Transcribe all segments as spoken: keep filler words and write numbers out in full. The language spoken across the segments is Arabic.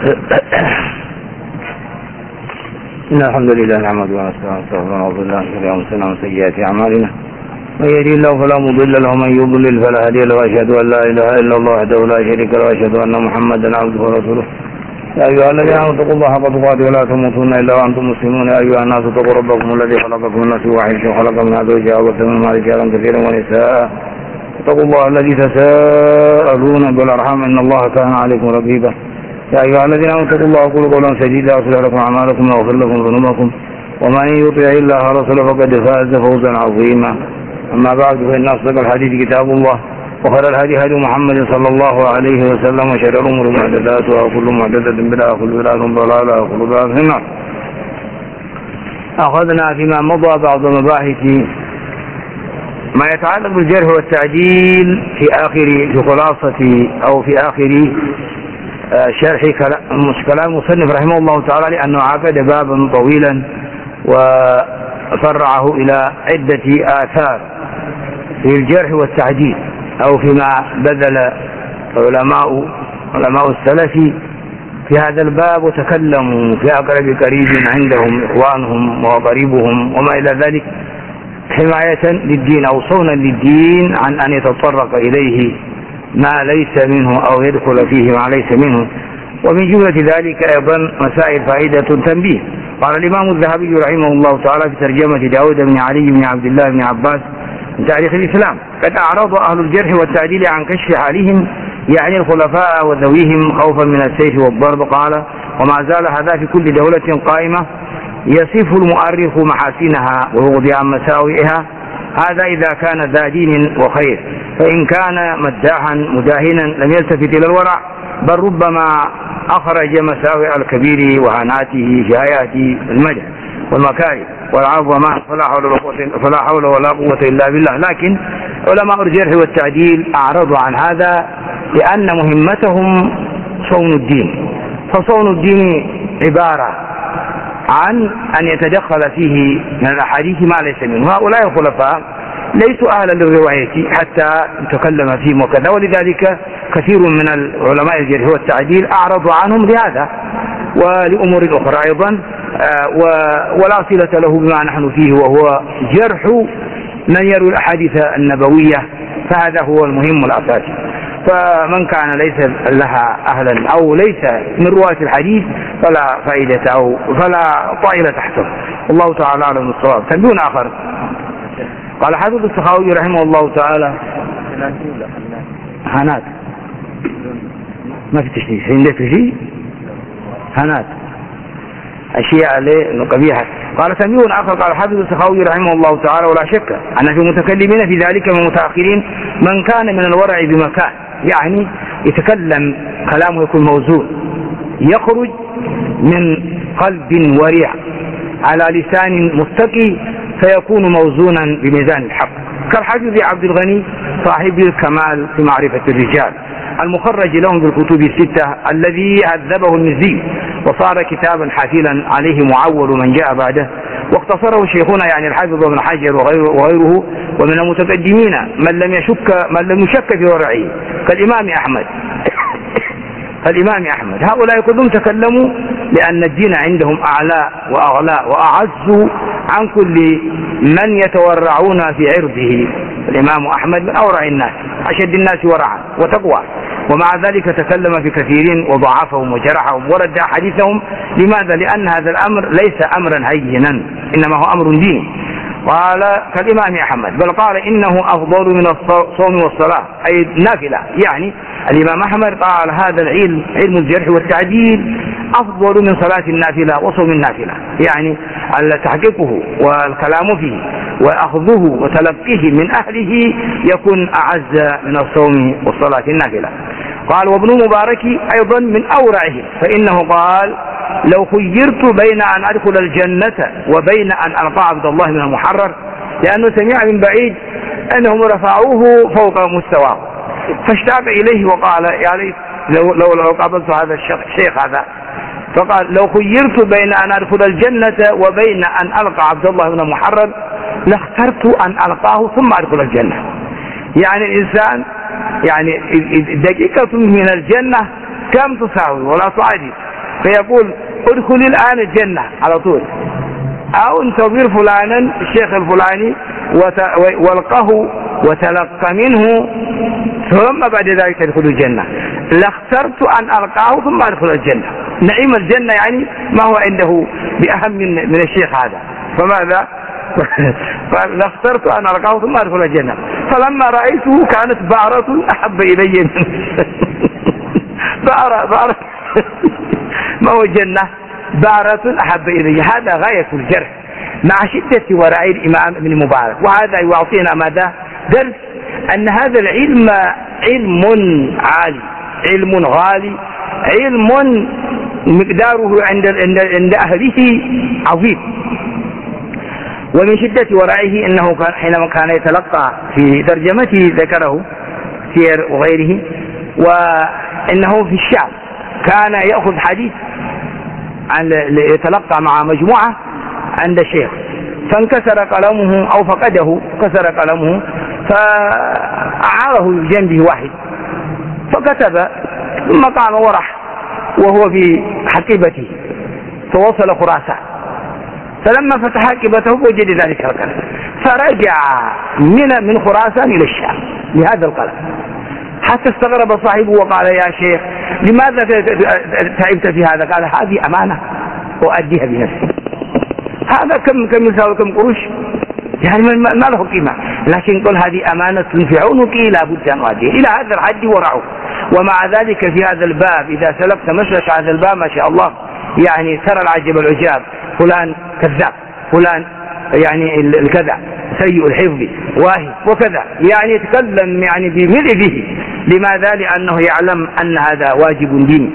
إن الحمد لله نحمده ونستعينه ونعوذ بالله من شرور أنفسنا ومن سيئات أعمالنا من يهده الله فلا مضل له ومن يضلل فلا هادي له وأشهد أن لا إله إلا الله وحده لا شريك له وأشهد أن محمدا عبده ورسوله يا أيها الذين آمنوا اتقوا الله حق تقاته ولا تموتن إلا وأنتم مسلمون يا أيها الناس اتقوا ربكم الذي خلقكم من نفس واحدة وخلق منها زوجها وبث منهما رجالا كثيرا ونساء اتقوا الله الذي تساءلون بالأرحام إن الله كان عليكم رقيبا يا أيها الذين آمنوا اتقوا الله وقولوا قولا سديدا يصلح لكم أعمالكم ويغفر لكم ذنوبكم ومن يطع الله ورسوله فقد فاز فوزا عظيما. أما بعد فإن أصدق الحديث كتاب الله وخير الهدي هدي محمد صلى الله عليه وسلم وشر الأمور محدثاتها وكل محدثة بدعة وكل بدعة ضلالة وكل ضلالة في النار. أخذنا فيما مضى بعض مباحث ما يتعلق بالجرح والتعديل في آخر في خلاصة أو في آخر شرح كلام المصنف رحمه الله تعالى، لأنه عقد بابا طويلا وفرعه إلى عدة آثار في الجرح والتعديل، أو فيما بذل علماء علماء السلف في هذا الباب وتكلموا في أقرب قريب عندهم إخوانهم وقريبهم وما إلى ذلك، حماية للدين أو صونا للدين عن أن يتطرق إليه ما ليس منه أو يدخل فيه ما ليس منه. ومن جملة ذلك أيضا مسائل فائدة تنبيه. قال الإمام الذهبي رحمه الله تعالى في ترجمة داود بن علي بن عبد الله بن عباس من تاريخ الإسلام: قد أعرض أهل الجرح والتعديل عن كشف حالهم، يعني الخلفاء وذويهم، خوفا من السيف والضرب. قال: وما زال هذا في كل دولة قائمة يصف المؤرخ محاسنها ويغضي عن مساوئها، هذا إذا كان ذا دين وخير، فإن كان مداحا مداهنا لم يلتفت إلى الورع، بل ربما أخرج مساوئ الكبير وهاناته في آيات المدح والمكاره والعظمة، فلا حول ولا قوة إلا بالله. لكن علماء الجرح والتعديل أعرضوا عن هذا لأن مهمتهم صون الدين، فصون الدين عبارة عن أن يتدخل فيه من الأحاديث ما ليس منه. هؤلاء الخلفاء ليسوا أهلا للرواية حتى يتكلم فيهم وكذا، ولذلك كثير من العلماء الجرح والتعديل أعرضوا عنهم لهذا ولأمور أخرى أيضا، ولا صلة له بما نحن فيه، وهو جرح من يروي الأحاديث النبوية، فهذا هو المهم الأساسي. فمن كان ليس لها أهلا أو ليس من رواة الحديث فلا فائدة أو فلا طائلة تحته، والله تعالى أعلم بالصواب. تنبيه آخر، قال حافظ السخاوي رحمه الله تعالى: هنات ما في تشريح عندك شيء، هنات أشياء عليه قبيحة. قال تنبيه آخر، قال حافظ السخاوي رحمه الله تعالى: ولا شك أن في المتكلمين في ذلك من المتأخرين من كان من الورع بمكان، يعني يتكلم كلامه يكون موزون، يخرج من قلب ورع على لسان مستقي، فيكون موزونا بميزان الحق، كالحافظ عبد الغني صاحب الكمال في معرفة الرجال المخرج لهم بالكتب الستة الذي هذبه المزي وصار كتابا حافلا عليه معول من جاء بعده، واختصره شيخنا يعني الحافظ ابن حجر وغيره, وغيره ومن المتقدمين من لم يشك من لم يشك في ورعه كالإمام أحمد كالإمام أحمد هؤلاء كلهم تكلموا لأن الدين عندهم أعلى وأغلى وأعز عن كل من يتورعون في عرضه. الإمام أحمد من أورع الناس، أشد الناس ورعا وتقوى، ومع ذلك تكلم في كثير وضعفهم وجرحهم ورد حديثهم. لماذا؟ لأن هذا الأمر ليس أمرا هينا، إنما هو أمر ديني. قال كالإمام أحمد، بل قال إنه أفضل من الصوم والصلاة، أي النافلة. يعني الإمام أحمد قال هذا العلم علم الجرح والتعديل أفضل من صلاة النافلة وصوم النافلة، يعني تحقيقه والكلام فيه وأخذه وتلقيه من أهله يكون أعز من الصوم والصلاة النافلة. قال وابن مبارك أيضا من أورعه، فإنه قال لو خيرت بين أن أدخل الجنة وبين أن ألقى عبد الله من المحرر، لأنه سمع من بعيد أنهم رفعوه فوق مستواه فاشتاق إليه وقال يا ليت لو, لو, لو قابلت هذا الشيخ هذا، فقال لو خيرت بين أن أدخل الجنة وبين أن ألقى عبد الله من المحرر لاخترت أن ألقاه ثم أدخل الجنة. يعني الإنسان يعني دقيقة من الجنة كم تساوي ولا تعادل، فيقول ادخل الآن الجنة على طول، أو انتظر فلانا الشيخ الفلاني والقه وتلقى منه ثم بعد ذلك تدخل الجنة. لاخترت أن ألقاه ثم أدخل الجنة. نعيم الجنة يعني ما هو عنده بأهم من, من الشيخ هذا، فماذا؟ فلاخترت أن ألقاه ثم أدخل الجنة. فلما رأيته كانت بعرة أحب إلي من بعرة بعرة ما هو الجنة؟ بعرة أحب إلي. هذا غاية الجرح مع شدة ورع الإمام ابن مبارك. وهذا يعطينا ماذا؟ درس أن هذا العلم علم عالي، علم غالي، علم مقداره عند عند أهله عظيم. ومن شدة ورعه أنه كان حينما كان يتلقى في ترجمته ذكره سير وغيره، وأنه في الشام كان يأخذ حديث عن يتلقى مع مجموعة عند الشيخ، فانكسر قلمه أو فقده، كسر قلمه فأعاره بجنبه واحد فكتب، ثم قام ورح وهو في حقيبته فوصل خراسان. فلما فتح حقيبته وجد ذلك القلم، فرجع من من خراسان إلى الشام بهذا القلم، حتى استغرب صاحبه وقال يا شيخ لماذا تعبت في هذا؟ قال هذه أمانة أؤديها بنفسي. هذا كم كم يساوي كم قروش يعني ما له قيمة، لكن قل هذه أمانة في عنقي لا بد أن أؤديها. إلى هذا الحد ورعه. ومع ذلك في هذا الباب إذا سلكت مسلك هذا الباب ما شاء الله يعني ترى العجب العجاب، فلان كذاب، فلان يعني الكذا سيء الحفظ واهي وكذا، يعني يتكلم يعني بملء به. لماذا؟ لأنه يعلم أن هذا واجب ديني.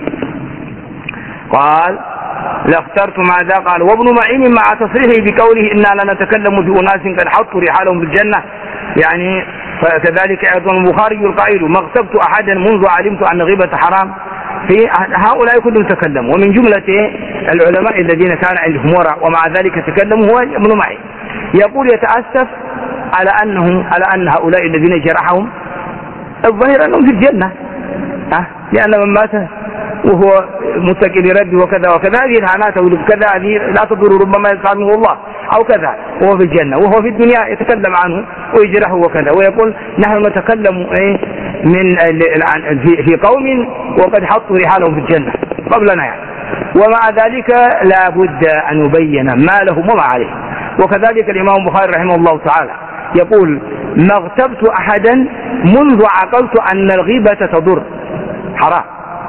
قال لاخترت ماذا؟ قال وابن معين مع تصريحه بقوله إنا لنتكلم في أناس قد حطوا رحالهم بالجنة، يعني فكذلك أيضا البخاري القائل ما اغتبت أحدا منذ علمت أن غيبة حرام. في هؤلاء كلهم تكلموا، ومن جملة العلماء الذين كان عندهم ورع ومع ذلك تكلموا هو ابن معين. يقول يتأسف على أنهم على أن هؤلاء الذين جرحهم الظاهر أنهم في الجنة، أه؟ لأن من مات وهو متكئ لربه وكذا وكذا هذه الهانات وكذا هذه لا تضر ربما يسعى منه الله أو كذا، وهو في الجنة وهو في الدنيا يتكلم عنه ويجرحه وكذا، ويقول نحن نتكلم إيه من في قوم وقد حطوا رحالهم في الجنة قبلنا يعني. ومع ذلك لا بد أن يبين ما لهم وما عليهم. وكذلك الإمام البخاري رحمه الله تعالى يقول ما اغتبت أحدا منذ عقلت أن الغيبة تضر، حرام.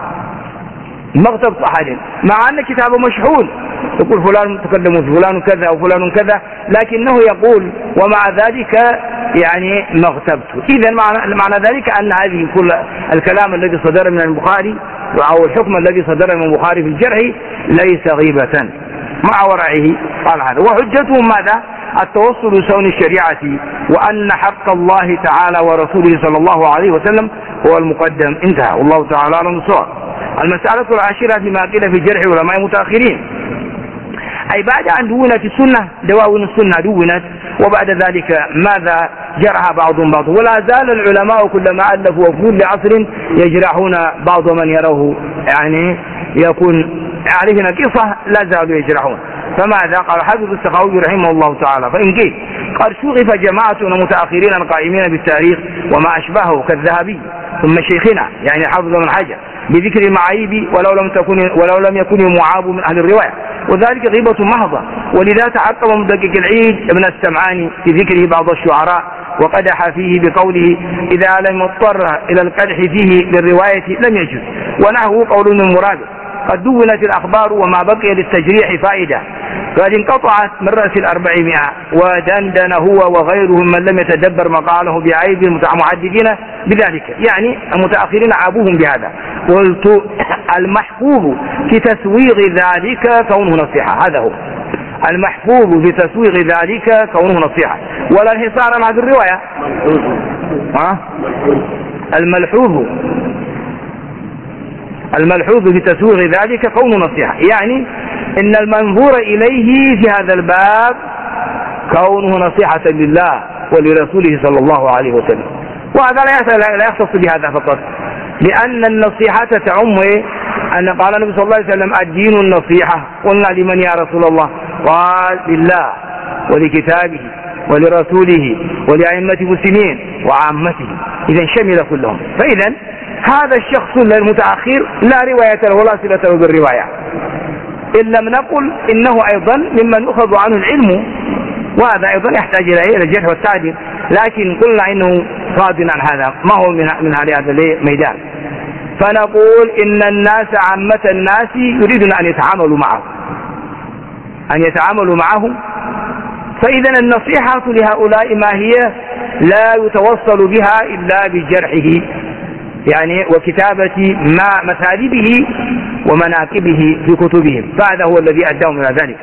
ما اغتبت أحدا مع أن كتابه مشحون، يقول فلان تكلموا في فلان كذا أو فلان كذا، لكنه يقول ومع ذلك يعني ما اغتبت. إذا معنى, معنى ذلك أن هذه كل الكلام الذي صدر من البخاري أو الحكم الذي صدر من البخاري في الجرح ليس غيبة مع ورعه. قال هذا وحجتهم ماذا؟ التوصل لسون الشريعة، وأن حق الله تعالى ورسوله صلى الله عليه وسلم هو المقدم. انتهى، والله تعالى أعلم بالصواب. المسألة العاشرة فيما قيل في جرح علماء متأخرين، أي بعد أن دونت السنة دواوين السنة دونت، وبعد ذلك ماذا جرح بعضهم بعض، ولا زال العلماء كلما ألفوا وفي كل عصر يجرحون بعض من يروه يعني يكون عليهنا قصة لا زالوا يجرحون. فماذا قال حافظ السخاوي رحمه الله تعالى فإن قيل قد شغف جماعة متأخرين القائمين بالتاريخ وما أشبهه كالذهبي ثم شيخنا يعني حافظ بن حجر بذكر المعايب ولو لم تكن ولو لم يكن المعاب من أهل الرواية، وذلك غيبة محضة. ولذا تعقب مدقق العيد ابن السمعاني في ذكره بعض الشعراء وقدح فيه بقوله إذا لم يضطر إلى القدح فيه للرواية لم يجوز، ونحوه قول ابن مراد قد دونت الأخبار وما بقي للتجريح فائدة قد انقطعت من رأس الأربعمائة، ودندن هو وغيرهم من لم يتدبر مقاله بعيب المحدثين بذلك، يعني المتأخرين عابوهم بهذا. قلت المحفوظ في تسويغ ذلك كونه نصيحة، هذا هو المحفوظ في تسويغ ذلك كونه نصيحة، ولا انحصار عن هذه الرواية. ها؟ الملحوظ الملحوظ في تسويغ ذلك كونه نصيحة، يعني إن المنظور إليه في هذا الباب كونه نصيحة لله ولرسوله صلى الله عليه وسلم. وهذا لا يختص بهذا فقط، لأن النصيحة تعم أن قال النبي صلى الله عليه وسلم الدين النصيحة. قلنا لمن يا رسول الله؟ قال لله ولكتابه ولرسوله ولأئمة المسلمين وعامته، إذا شمل كلهم. فإذا هذا الشخص المتأخر لا رواية له ولا صلة له بالرواية، إن لم نقل إنه أيضا ممن أخذ عنه العلم، وهذا أيضا يحتاج إلى الجرح والتعديل، لكن قلنا إنه صاد عن هذا، ما هو من هذا الميدان. فنقول إن الناس عامة الناس يريدون أن يتعاملوا معه أن يتعاملوا معه فإذا النصيحة لهؤلاء ما هي؟ لا يتوصل بها إلا بجرحه، يعني وكتابة ما مثالبه ومناكبه في كتبهم، فهذا هو الذي أداهم إلى ذلك.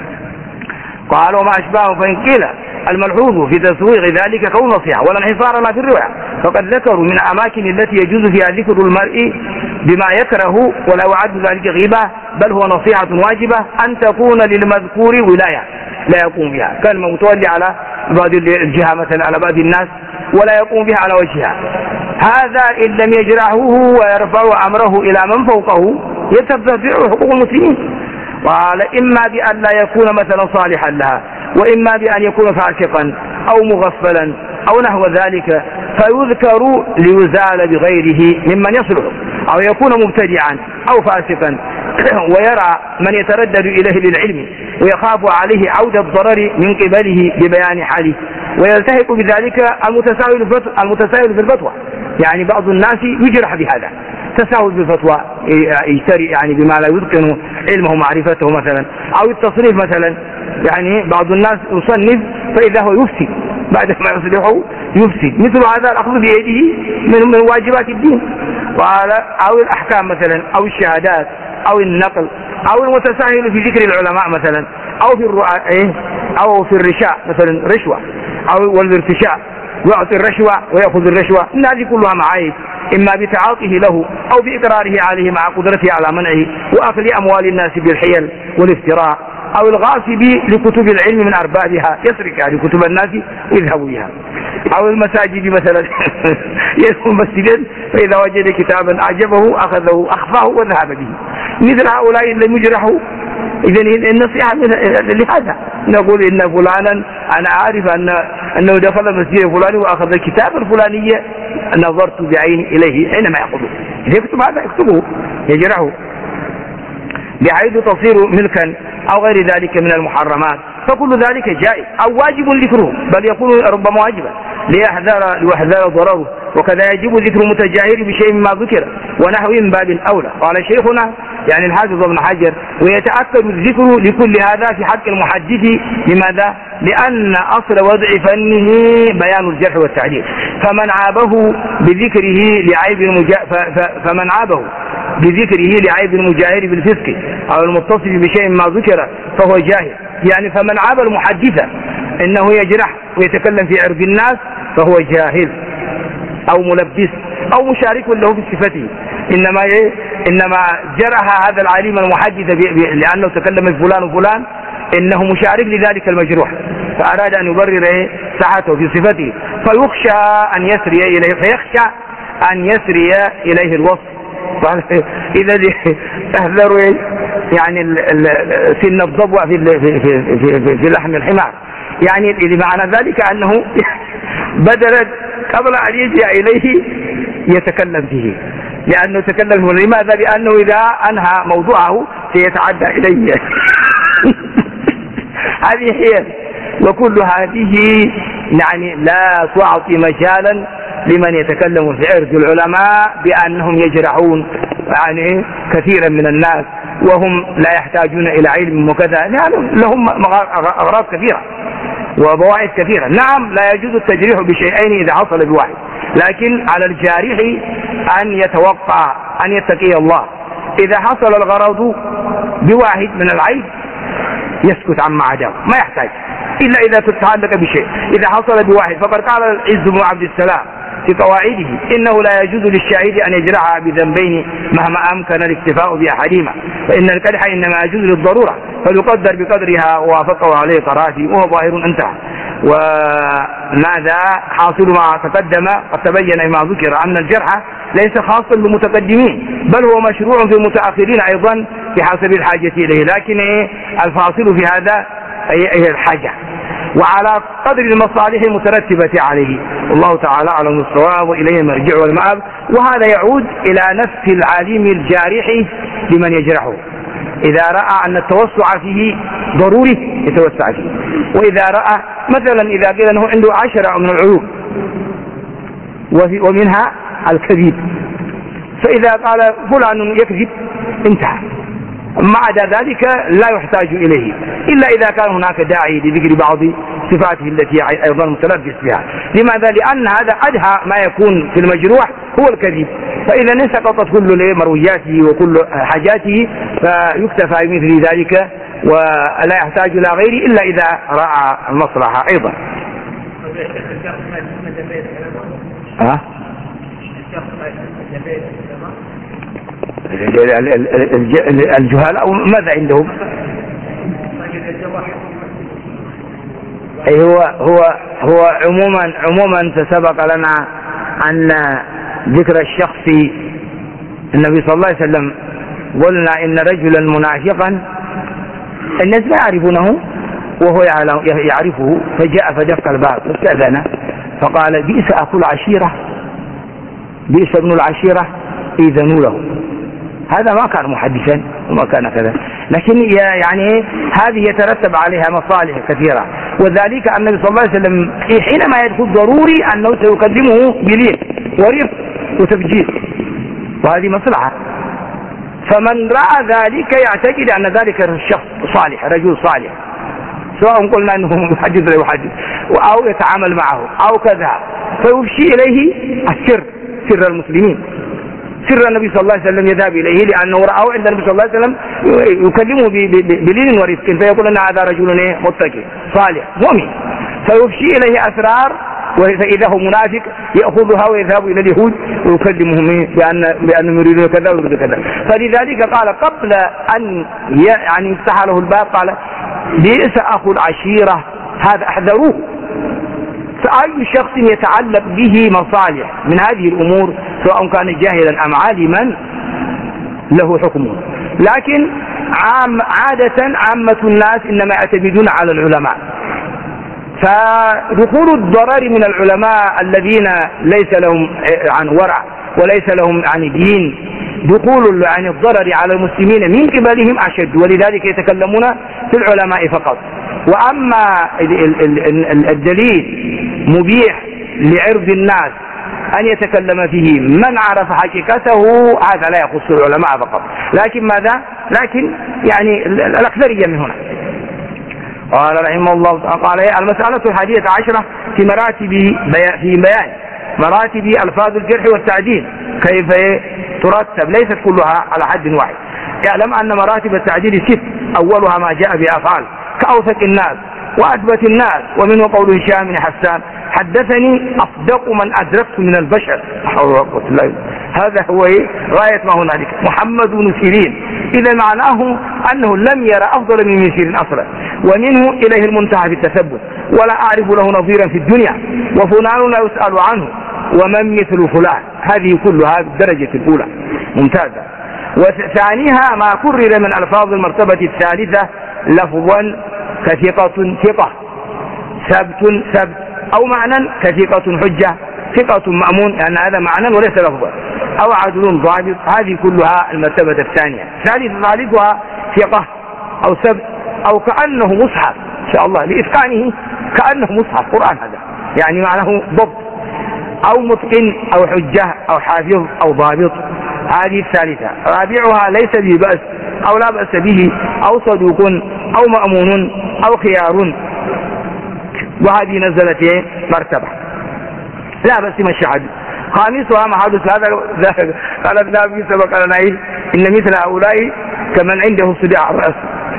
قال وما أشبهه فإن قيل الملحوظ في تسويغ ذلك كون نصيحة ولا انحصار ما في الرواية، فقد ذكروا من الأماكن التي يجوز فيها ذكر المرء بما يكره ولا يعد ذلك غيبة، بل هو نصيحة واجبة أن تكون للمذكور ولاية لا يقوم بها، كان متولي على بعض الجهة مثلا على بعض الناس ولا يقوم بها على وجهها، هذا إن لم يجرعه ويرفع أمره إلى من فوقه يتبع حقوق المسلمين. قال إما بأن لا يكون مثلا صالحا لها، وإما بأن يكون فاسقا أو مغفلا أو نحو ذلك، فيذكر ليزال بغيره ممن يصلح، أو يكون مبتدعا أو فاسقا ويرى من يتردد إليه للعلم ويخاف عليه عودة الضرر من قبله ببيان حاله، ويلتحق بذلك المتساهل في الفتوى. يعني بعض الناس يجرح بهذا تساهل بالفتوى، يشتري يعني بما لا يتقن علمه ومعرفته مثلا، أو التصريف مثلا، يعني بعض الناس يصنف فإذا هو يفسد بعد ما يصلحه يفسد، مثل هذا الأخذ بيده من من واجبات الدين. قال أو الأحكام مثلا أو الشهادات أو النقل أو المتساهل في ذكر العلماء مثلا، أو في الرؤى إيه أو في الرشاء مثلا رشوة أو والارتشاء، يعطي الرشوة ويأخذ الرشوة، إن هذه كلها معايب، إما بتعاطيه له أو بإقراره عليه مع قدرته على منعه وأخذ أموال الناس بالحيل والافتراء، أو الغاصب لكتب العلم من أربابها يسرقها لكتب الناس ويذهب بها، أو المساجد مثلا يدخل مسجدا فإذا وجد كتابا أعجبه أخذه أخفاه وذهب به، مثل هؤلاء لم يجرحوا. إذن النصيحة لهذا نقول إن فلانا أنا أعرف أن أنه دخل مسجد فلان وأخذ الكتاب الفلاني نظرت بعيني إليه حينما يأخذه، إذا يكتب هذا يكتبه يجرحه بحيث تصير ملكا أو غير ذلك من المحرمات، فكل ذلك جائز أو واجب ذكره، بل يكون ربما واجبا ليحذر ليحذر ضرره، وكذا يجب ذكر متجاهر بشيء مما ذكر ونحو من باب أولى. قال شيخنا يعني الحافظ ابن حجر ويتأكد الذكر لكل هذا في حق المحدث، لماذا؟ لأن أصل وضع فنه بيان الجرح والتعديل، فمن عابه بذكره لعيب المجا... ف... ف... فمن عابه بذكره لعيب المجاهر بالفسق أو المتصف بشيء ما ذكر فهو جاهل، يعني فمن عاب المحدث إنه يجرح ويتكلم في عرض الناس فهو جاهل أو ملبس أو مشارك له في صفته، إنما إيه؟ إنما جرح هذا العليم المحدث لأنه تكلم في فلان وفلان إنه مشارك لذلك المجروح، فأراد أن يبرر إيه؟ صحته في صفته، فيخشى أن يسري إليه فيخشى أن يسري إليه الوصف. إذا احذروا يعني سن الضبع في في في في لحم الحمار، يعني بمعنى ذلك أنه بدل قبل أن يجي إليه يتكلم فيه، لأنه تكلم فيه. لماذا؟ لأنه إذا أنهى موضوعه سيتعدى إليه. هذه هي، وكل هذه يعني لا تعطي مجالا لمن يتكلم في عرض العلماء بأنهم يجرحون يعني كثيرا من الناس وهم لا يحتاجون إلى علم وكذا، يعني لهم أغراض كثيرة وبواعث كثيرة. نعم لا يجوز التجريح بشيئين إذا حصل بواحد، لكن على الجارح أن يتوقع أن يتقي الله. إذا حصل الغرض بواحد من العيب يسكت عما عداه، ما يحتاج إلا إذا تتعلق بشيء. إذا حصل بواحد فقد قال العز بن عبد السلام في قواعده إنه لا يجوز للشاهد أن يجرح بذنبين مهما أمكن الاكتفاء بأحدهما، فإن الكدح إنما يجوز للضرورة فيقدر بقدرها ووافقه عليه قراتي وهو ظاهر انتهى. وماذا حاصل ما تقدم؟ قد تبين ما ذكر أن الجرح ليس خاصا بالمتقدمين، بل هو مشروع في المتأخرين أيضا بحسب الحاجة إليه، لكن الفاصل في هذا أي الحاجة وعلى قدر المصالح المترتبة عليه. والله تعالى أعلم الصواب، وإليه المرجع والمآب. وهذا يعود إلى نفس العالم الجارح لمن يجرحه، إذا رأى أن التوسع فيه ضروري يتوسع فيه، وإذا رأى مثلا إذا قيل أنه عنده عشرة من العيوب ومنها الكذب، فإذا قال فلان يكذب انتهى، ما عدا ذلك لا يحتاج إليه إلا إذا كان هناك داعي لذكر بعض صفاته التي أيضا متلبس بها. لماذا؟ لأن هذا أدهى ما يكون في المجروح هو الكذب، فإذا سقطت كل مروياته وكل حاجاته فيكتفى بمثل ذلك ولا يحتاج إلى غيره إلا إذا رأى المصلحة أيضا. ها؟ الجهلاء ماذا عندهم؟ أي هو هو هو عموما عموما تسبق لنا أن ذكر الشخص النبي صلى الله عليه وسلم قلنا إن رجلا منافقا الناس لا يعرفونه وهو يعرفه، فجاء فدق الباب واستأذن فقال بئس أخو العشيرة، بئس ابن العشيرة، إذنوا له. هذا ما كان محدثا وما كان كذا، لكن يعني هذه يترتب عليها مصالح كثيرة، وذلك النبي صلى الله عليه وسلم حينما يدخل ضروري أنه سيقدمه بلين ورفق وتبجيل، وهذه مصلحة. فمن رأى ذلك يعتقد أن ذلك الشخص صالح، رجل صالح، سواء قلنا أنه محدث لا يحدث أو يتعامل معه أو كذا، فيفشي إليه السر، سر المسلمين، سر النبي صلى الله عليه وسلم يذهب إليه لأنه رأى عند النبي صلى الله عليه وسلم يكلمه بلين ورفق، فيقول أن هذا رجل متقي صالح مؤمن، فيفشي إليه أسرار، فإذا هو منافق يأخذها ويذهب إلى اليهود ويكلمهم بأن بأنهم يريدون كذا ويريدون كذا. فلذلك قال قبل أن يعني يفتح له الباب قال بئس أخو العشيرة، هذا أحذروه. فأي شخص يتعلق به مصالح من هذه الأمور سواء كان جاهلا أم عالما له حكمه، لكن عام عادة عامة الناس إنما يعتمدون على العلماء، فدخول الضرر من العلماء الذين ليس لهم عن ورع وليس لهم عن دين، دخول عن الضرر على المسلمين من قبلهم أشد، ولذلك يتكلمون في العلماء فقط. وأما الدليل مبيح لعرض الناس أن يتكلم فيه من عرف حقيقته، هذا لا يخص العلماء فقط، لكن ماذا؟ لكن يعني الأكثرية من هنا. قال رحمه الله قال المسألة الحادية عشرة في مراتب بيان في بيان مراتب ألفاظ الجرح والتعديل، كيف ترتب، ليست كلها على حد واحد. يعلم أن مراتب التعديل ست، أولها ما جاء بأفعال كأوثق الناس وأثبت الناس، ومنه قول هشام بن حسان حدثني أصدق من أدركت من البشر، هذا هو غاية ما هنالك، محمد بن سيرين، إذا معناه أنه لم يرى أفضل من سيرين أصلا، ومنه إليه المنتهى في التثبت، ولا أعرف له نظيرا في الدنيا، وفلان لا يسأل عنه، ومن مثل فلان. هذه كلها بالدرجة الأولى ممتازة. وثانيها ما كرر من ألفاظ المرتبة الثالثة لفظا كثقة ثقة، ثبت ثبت، أو معنى كثقة حجة، ثقة مأمون، لأن هذا معنى وليس لفظا، أو عدل ضابط، هذه كلها المرتبة الثانية. ثالث ثالثها ثقة أو ثبت أو كأنه مصحف، إن شاء الله لإتقانه كأنه مصحف قرآن، هذا يعني معناه ضبط، أو متقن أو حجة أو حافظ أو ضابط، هذه الثالثة. رابعها ليس به بأس أو لا بأس به، أو صدوق أو مأمون أو خيار، وهذه نزلت مرتبة لا بأس من الشهادة. خامسها ما حدث هذا قال النبي سبق لنا إن مثل هؤلاء كمن عنده صداع الرأس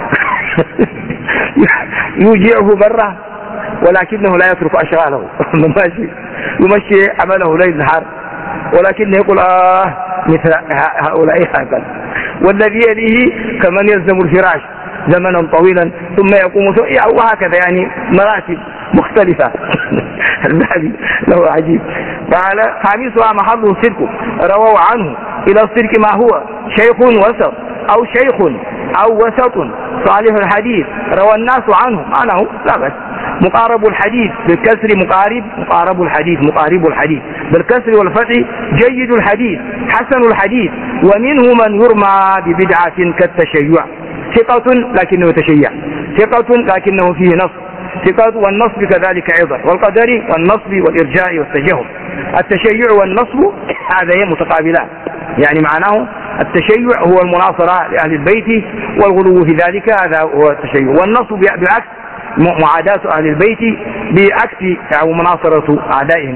يوجعه بره ولكنه لا يترك أشغاله ماشي يمشي عمله ليل نهار، ولكنه يقول آه مثل هؤلاء هكذا. والذي يليه كمن يلزم الفراش زمنا طويلا ثم يقوم وهكذا، يعني مراتب. مختلفة. الذهبي له عجيب. قال خامسها محله الصدق، رووا عنه إلى الصدق ما هو شيخ وسط أو شيخ أو وسط صالح الحديث روى الناس عنه معناه لا بس. مقارب الحديث بالكسر مقارب مقارب الحديث مقارب الحديث بالكسر والفتح جيد الحديث حسن الحديث. ومنه من يرمى ببدعة كالتشيع، ثقة لكنه تشيع، ثقة لكنه فيه نصب، ثقة والنصب كذلك أيضا، والقدر والنصب والإرجاء والتجهم. التشيع والنصب هذا متقابلان، يعني معناه التشيع هو المناصرة لأهل البيت والغلو في ذلك، هذا هو التشيع. والنصب بالعكس معاداة أهل البيت بعكس أو مناصرة أعدائهم.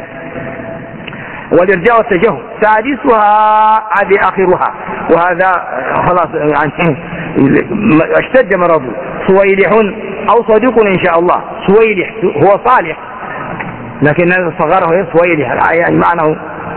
والإرجاء والتجهم. سادسها هذه آخرها، وهذا خلاص يعني اشتد مرضه. صويلح أو صديق إن شاء الله. صويلح هو صالح لكن صغره صويلح يعني معناه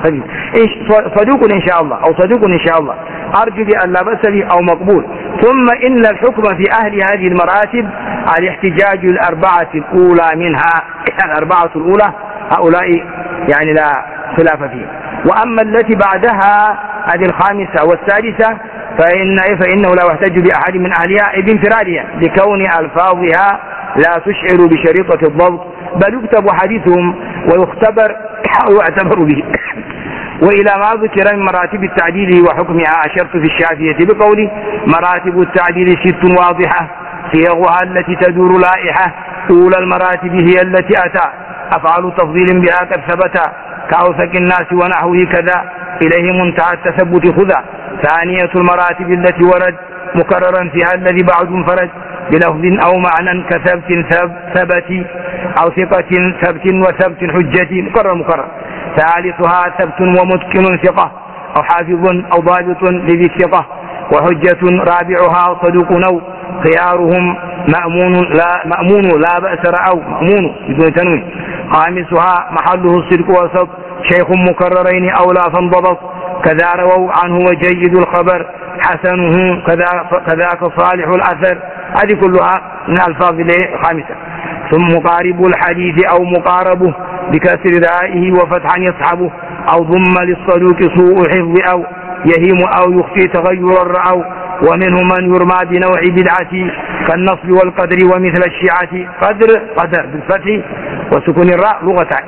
صدوق إن شاء الله أو صدوق إن شاء الله. أرجو بأن لا بأس به أو مقبول. ثم إن الحكم في أهل هذه المراتب الاحتجاج الأربعة الأولى منها، الأربعة الأولى هؤلاء يعني لا خلاف فيه. وأما التي بعدها هذه الخامسة والسادسة فإن فإنه لا يحتج بأحد من أهلها بانفرادها لكون ألفاظها لا تشعر بشريطة الضبط، بل يكتب حديثهم ويختبر ويعتبر به. وإلى ما ذكر من مراتب التعديل وحكمها أشرت في الشافية بقولي مراتب التعديل ست واضحة صيغها التي تدور لائحة. أولى المراتب هي التي أتى أفعال تفضيل بها قد ثبت كأوثق الناس ونحوه كذا إليه منتهى التثبت خذا. ثانية المراتب التي ورد مكررا فيها الذي بعد انفرد بلفظ أو معنى كثبت ثبت أو ثقة ثبت وثبت حجة مكرر مكرر. ثالثها ثبت ومتقن ثقة أو حافظ أو ضابط لذي الثقة. وحجة رابعها صدوق نو خيارهم مأمون لا مأمون لا بأس رأوا مأمون بدون تنوين. خامسها محله الصدق وسط شيخ مكررين أو لا فانضبط كذا رووا عنه وجيد الخبر حسنه كذا كذاك صالح الأثر. هذه كلها من الألفاظ الخامسة. ثم مقارب الحديث أو مقاربه بكسر رائه وفتحا يصحبه أو ضم للصدوق سوء حفظ أو يهيم أو يخفي تغير الرأو. ومنهم من يرمى بنوع بدعة كالنصب والقدر ومثل الشيعة. قدر قدر بالفتح وسكون الراء لغتان.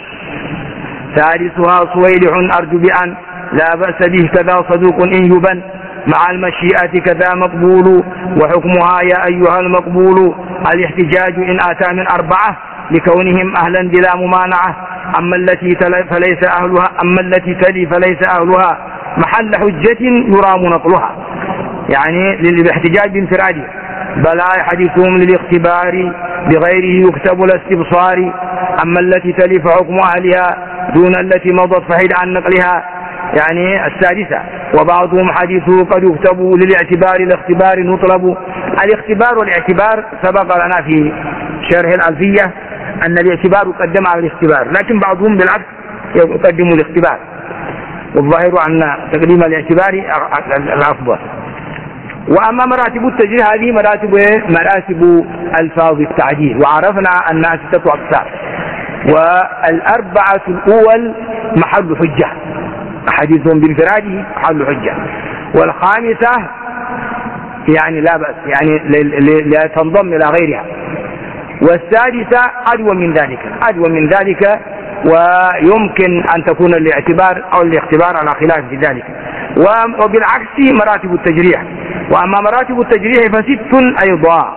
ثالثها صويلح أرجو بأن لا بأس به كذا صدوق إن يبن مع المشيئة كذا مقبول. وحكمها يا أيها المقبول الاحتجاج إن أتى من أربعة لكونهم أهلا بلا ممانعة. أما التي تلي فليس أهلها أما التي تلي فليس أهلها محل حجة يرام نقلها، يعني للاحتجاج بانفراده. بلا حديثهم للاختبار بغيره يكتب الاستبصار. أما التي تلي فحكم أهلها دون التي مضت فحيد عن نقلها، يعني السادسة. وبعضهم حديثه قد يكتب للاعتبار الاختبار نطلب. الاختبار والاعتبار سبق لنا في شرح الألفية أن الاعتبار يقدم على الاختبار، لكن بعضهم بالعكس يقدم الاختبار، والظاهر أن تقديم الاعتبار الأفضل. وأما مراتب التجريح هذه مراتب مراتب ألفاظ التعديل، وعرفنا أنها ستة أقسام. والأربعة الأول محل حجة حديث بانفراده محل حجة. والخامسة يعني لا بأس يعني لا تنضم إلى غيرها. والسادسة أدوى من ذلك أدوى من ذلك ويمكن أن تكون الاعتبار أو الاختبار على خلاف في ذلك. وبالعكس مراتب التجريح. وأما مراتب التجريح فست أيضا.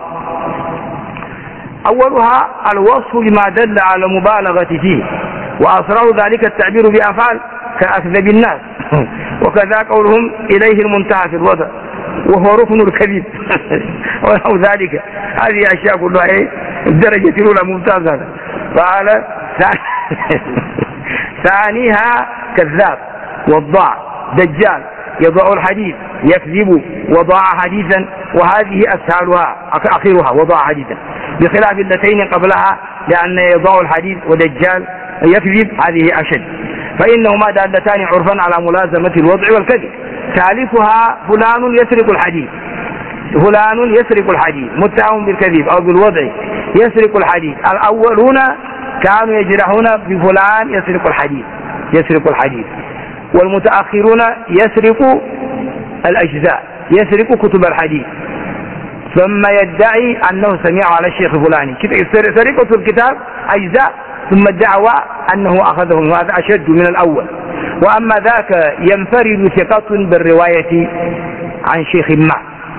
أولها الوصف بما دل على مبالغة فيه، وأسرع ذلك التعبير بأفعال كأكذب الناس وكذا قولهم إليه المنتهى في الوضع وهو ركن الكذب ونحو ذلك. هذه أشياء كلها إيه الدرجة الأولى ممتازة. قال ثانيها كذاب وضاع دجال يضع الحديث يكذب وضاع حديثا، وهذه أسهلها أخيرها وضاع حديثا، بخلاف اللتين قبلها لأن يضع الحديث ودجال يكذب هذه أشد، فإنهما دالتان عرفا على ملازمة الوضع والكذب. ثالثها فلان يسرق الحديث فلان يسرق الحديث متهم بالكذب أو بالوضع يسرق الحديث. الأولون كانوا يجرحون بفلان يسرق الحديث يسرق الحديث والمتأخرون يسرق الأجزاء يسرق كتب الحديث ثم يدعي أنه سمع على الشيخ فلاني سرقة الكتاب أجزاء ثم الدعوى أنه أخذه. وهذا أشد من الأول. وأما ذاك ينفرد ثقة بالرواية عن شيخ ما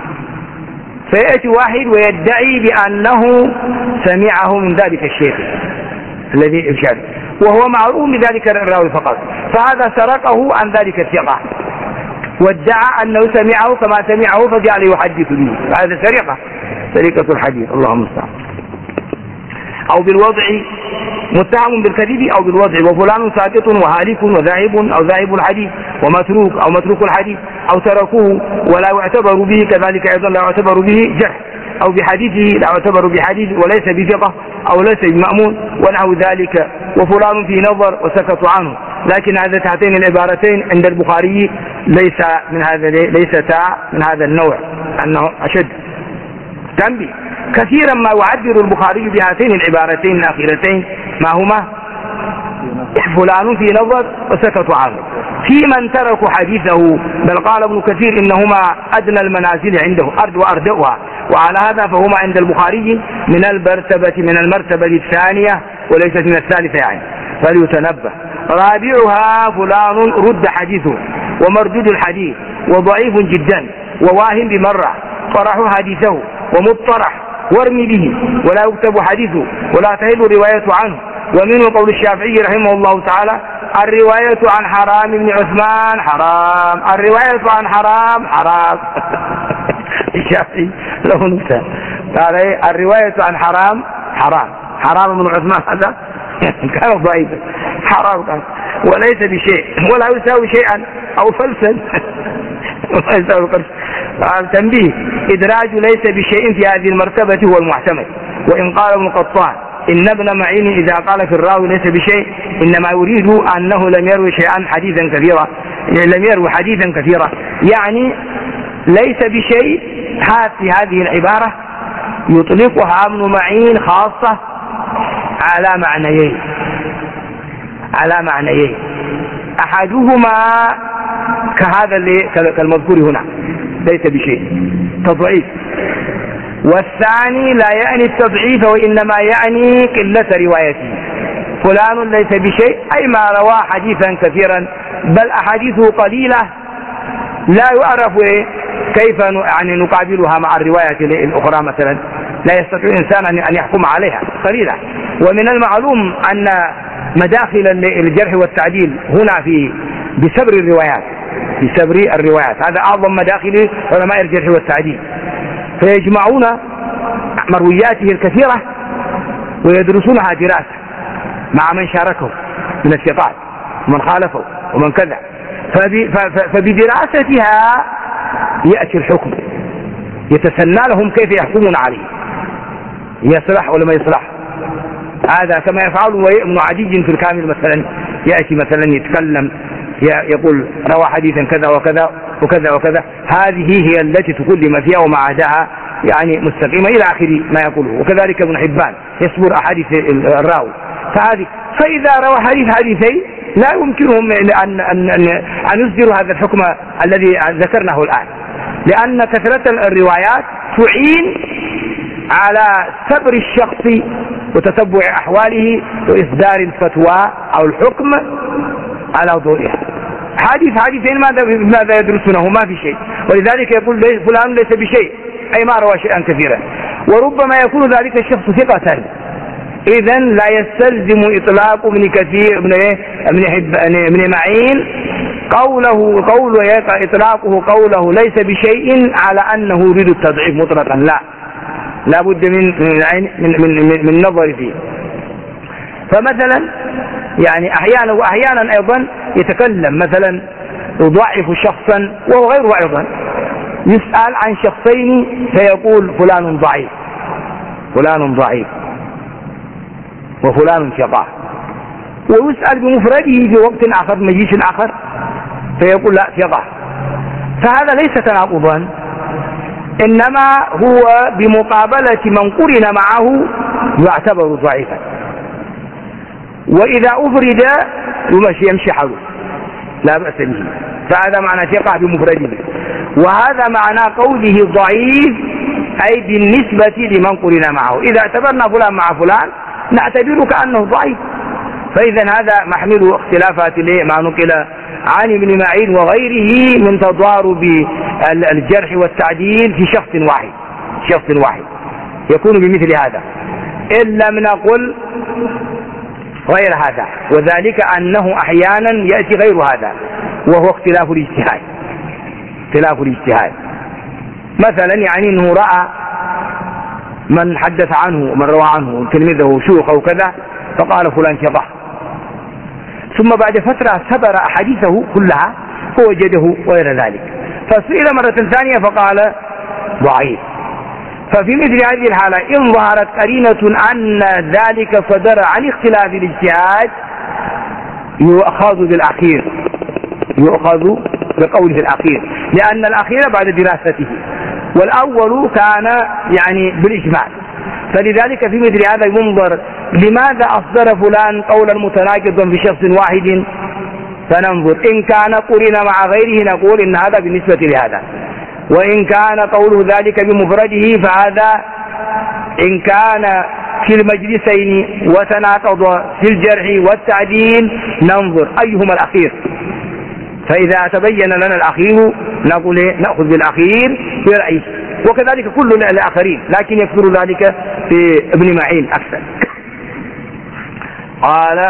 فيأتي واحد ويدعي بأنه سمعه من ذلك الشيخ الذي إرشاد وهو معروف بذلك الراوي فقط فهذا سرقه عن ذلك الثقة وادعى أنه سمعه كما سمعه فجعل يحدث به. هذا سرقة سرقة الحديث اللهم المستعان. أو بالوضع متهم بالكذب أو بالوضع وفلان ساقط وهالك وذاهب أو ذاهب الحديث ومتروك أو متروك الحديث أو تركوه ولا يعتبر به كذلك أيضا لا يعتبر به جرح أو بحديثه لا يعتبر بحديث وليس بثقة أو ليس بمأمون ونحو ذلك. وفلان في نظر وسكتوا عنه. لكن هذه هاتين العبارتين عند البخاري ليس من هذا ليستا من هذا النوع أنه أشد تنبيه. كثيرا ما يعبر البخاري بهاتين العبارتين الأخيرتين ما هما فلان في نظر وسكتوا عنه في من تركوا حديثه. بل قال ابن كثير إنهما أدنى المنازل عنده أرض وأردئها وعلى هذا فهما عند البخاري من المرتبة من المرتبة الثانية وليست من الثالثة يعني فليتنبه. رابعها فلان رد حديثه ومردود الحديث وضعيف جدا وواهم بمرة طرحوا حديثه ومطرح وارمي به ولا يكتب حديثه ولا تهل الرواية عنه. ومنه قول الشافعي رحمه الله تعالى الرواية عن حرام بن عثمان حرام الرواية عن حرام حرام. الشافعي له نكتة قال الرواية عن حرام حرام حرام بن عثمان هذا كان ضعيفا حرام كان وليس بشيء ولا يساوي شيئا أو فلسا ولا يساوي فلسا. تنبيه إدراج ليس بشيء في هذه المرتبة هو المحتمل. وإن قال ابن قطان إن ابن معين إذا قال في الراوي ليس بشيء إنما يريد أنه لم يروي شيئا حديثا كثيرا لم يروي حديثا كثيرا يعني ليس بشيء. في هذه العبارة يطلقها ابن معين خاصة على معنيين على معنيين أحدهما كهذا اللي كالمذكور هنا ليس بشيء تضعيف والثاني لا يعني التضعيف وإنما يعني قلة روايته. فلان ليس بشيء أي ما روى حديثا كثيرا بل أحاديثه قليلة لا يعرف كيف يعني نقابلها مع الرواية الأخرى مثلا لا يستطيع الإنسان أن يحكم عليها قليلة. ومن المعلوم أن مداخل الجرح والتعديل هنا في بسبر الروايات بسبر الروايات هذا أعظم مداخل علماء الجرح والتعديل فيجمعون مروياته الكثيرة ويدرسونها دراسة مع من شاركه من الثقات ومن خالفه ومن كذا فبدراستها يأتي الحكم يتسنى لهم كيف يحكمون عليه يصلح ولا ما يصلح. هذا كما يفعل ابن عدي في الكامل مثلا يأتي مثلا يتكلم يقول روى حديثا كذا وكذا وكذا وكذا هذه هي التي تكلم فيها وما عداها يعني مستقيمة إلى آخر ما يقوله. وكذلك ابن حبان يصبر أحاديث الراوي فهذه فإذا روى حديث حديثين لا يمكنهم أن, أن, أن, أن يصدروا هذا الحكم الذي ذكرناه الآن لأن كثرة الروايات تعين على صبر الشخص وتتبع أحواله وإصدار الفتوى أو الحكم على ضوئها. حديث حديثين ماذا ماذا يدرسونه ما في شيء ولذلك يقول فلان ليس بشيء أي ما روى شيئا كثيرا وربما يكون ذلك الشخص ثقة إذن لا يستلزم إطلاق ابن كثير ابن ابن معين قوله قوله إطلاقه قوله ليس بشيء على أنه يريد التضعيف مطلقا لا لا بد من من من من, من نظر فيه. فمثلا يعني أحيانا وأحيانا أيضا يتكلم مثلا يضعف شخصا وهو غيره أيضا يسأل عن شخصين فيقول فلان ضعيف فلان ضعيف وفلان ثقة ويسأل بمفرده في وقت آخر مجيش آخر فيقول لا ثقة. فهذا ليس تناقضا إنما هو بمقابلة من قرن معه يعتبر ضعيفا، وإذا أفرد يمشي يمشي حوله لا بأس به، فهذا معنى ثقة بمفرده. وهذا معنى قوله ضعيف أي بالنسبة لمن قرن معه. إذا اعتبرنا فلان مع فلان نعتبره كأنه ضعيف. فإذا هذا محمل اختلافات ما نقل عن ابن معين وغيره من تضارب الجرح والتعديل في شخص واحد شخص واحد يكون بمثل هذا، إن لم نقل غير هذا، وذلك أنه أحيانا يأتي غير هذا وهو اختلاف الاجتهاد. اختلاف الاجتهاد مثلا يعني أنه رأى من حدث عنه ومن روى عنه تلميذه شيوخه وكذا فقال فلان ثقة، ثم بعد فترة سبر أحاديثه كلها فوجده غير ذلك، فسئل مرة ثانية فقال ضعيف. ففي مثل هذه الحالة إن ظهرت قرينة أن ذلك صدر عن اختلاف الاجتهاد يؤخذ بالأخير، يؤخذ بقوله الأخير، لأن الأخير بعد دراسته والأول كان يعني بالإجماع. فلذلك في مثل هذا ينظر لماذا أصدر فلان قولا متناقضا في شخص واحد، فننظر إن كان قرن مع غيره نقول إن هذا بالنسبة لهذا، وإن كان قوله ذلك بمفرده فهذا إن كان في المجلسين وتناقض في الجرح والتعديل ننظر أيهما الأخير. فإذا تبين لنا الأخير نقول نأخذ بالأخير برأيه، وكذلك كل الآخرين، لكن يكثر ذلك في ابن معين أكثر. قال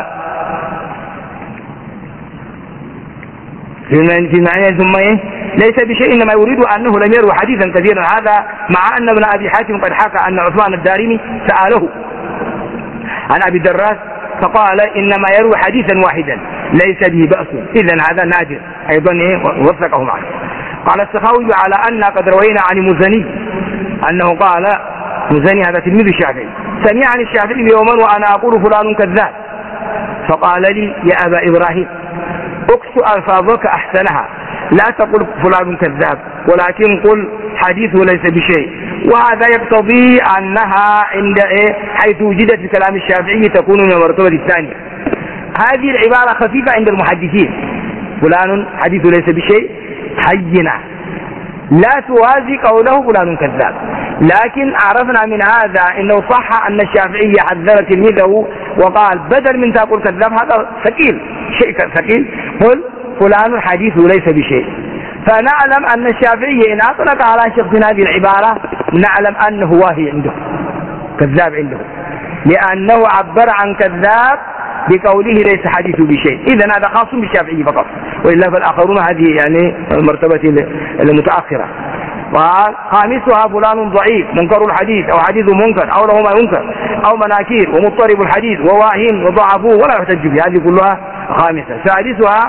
في المعنى ثم إيه ليس بشيء، إنما يريد أنه لم يروي حديثا كثيرا، هذا مع أن ابن أبي حاتم قد حكى أن عثمان الدارمي سأله عن أبي الدراس فقال إنما يروي حديثا واحدا ليس به بأس، إذن هذا نادر أيضا إيه وثقه معه. قال السخاوي على أن قد روينا عن مزني أنه قال، مزني هذا تلميذ الشافعي، سمعني الشافعي يوما وأنا أقول فلان كذاب، فقال لي يا أبا إبراهيم اكس ألفاظك أحسنها، لا تقل فلان كذاب ولكن قل حديثه ليس بشيء. وهذا يقتضي أنها عند إيه حيث وجدت في كلام الشافعي تكون من المرتبة الثانية. هذه العبارة خفيفة عند المحدثين، فلان حديثه ليس بشيء حينا، لا توازي قوله فلان كذاب. لكن عرفنا من هذا انه صح ان الشافعي حذر تلميذه وقال بدل من تقول كذاب هذا ثقيل، شيء ثقيل، قل فلان حديثه ليس بشيء. فنعلم ان الشافعي ان اطلق على شخص هذه العبارة نعلم انه واهي عنده كذاب عنده، لانه عبر عن كذاب بقوله ليس حديثه بشيء. اذا هذا خاص بالشافعي فقط، والا فالاخرون هذه يعني المرتبة المتأخرة. قال خامسها فلان ضعيف منكر الحديث او حديث منكر او له ما ينكر او مناكير ومضطرب الحديث وواهن وضعفوه ولا يحتج به، هذه كلها خامسة. سادسها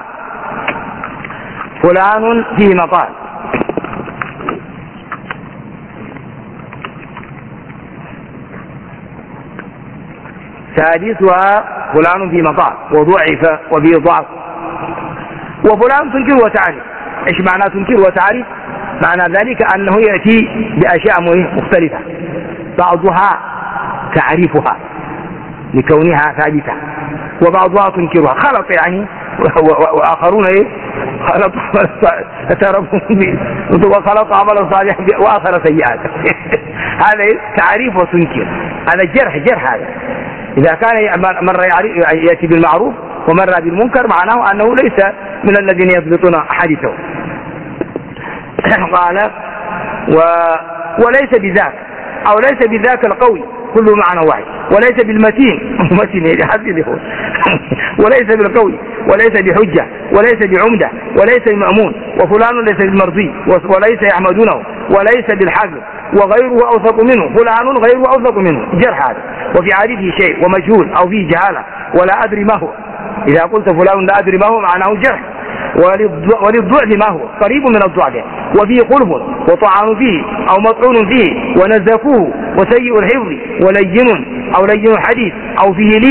فلان فيه مقال، سادسها فلان في مقال وضعف وفيه ضعف. وفلان تنكر وتعرف، ايش معنى تنكر وتعرف؟ معنى ذلك انه يأتي باشياء مختلفة بعضها تعرفها لكونها ثابتة وبعضها تنكرها، خلط يعني، واخرون ايه خلط وخلط عمل صالح واخر سيئات هذا تعريف وتنكر، هذا جرح جرح. هذا إذا كان مرة يأتي بالمعروف ومرة بالمنكر معناه أنه ليس من الذين يضبطون حديثه. قال و... وليس بذاك أو ليس بذاك القوي كله معنى واحد، وليس بالمتين متين وليس بالقوي وليس بحجة وليس بعمدة وليس بمأمون، وفلان ليس بالمرضي وليس يحمدونه وليس بالحاكم وغيره أوثق منه، فلان غيره أوثق منه، جرح هذا. وفي عادته شيء ومجهول أو فيه جهالة ولا أدري ما هو، إذا قلت فلان لا أدري ما هو معناه جرح. وللضعف ما هو قريب من الضعف، وفيه خلف وطعن فيه أو مطعون فيه ونزفوه وسيء الحفظ ولين أو لين الحديث أو فيه لين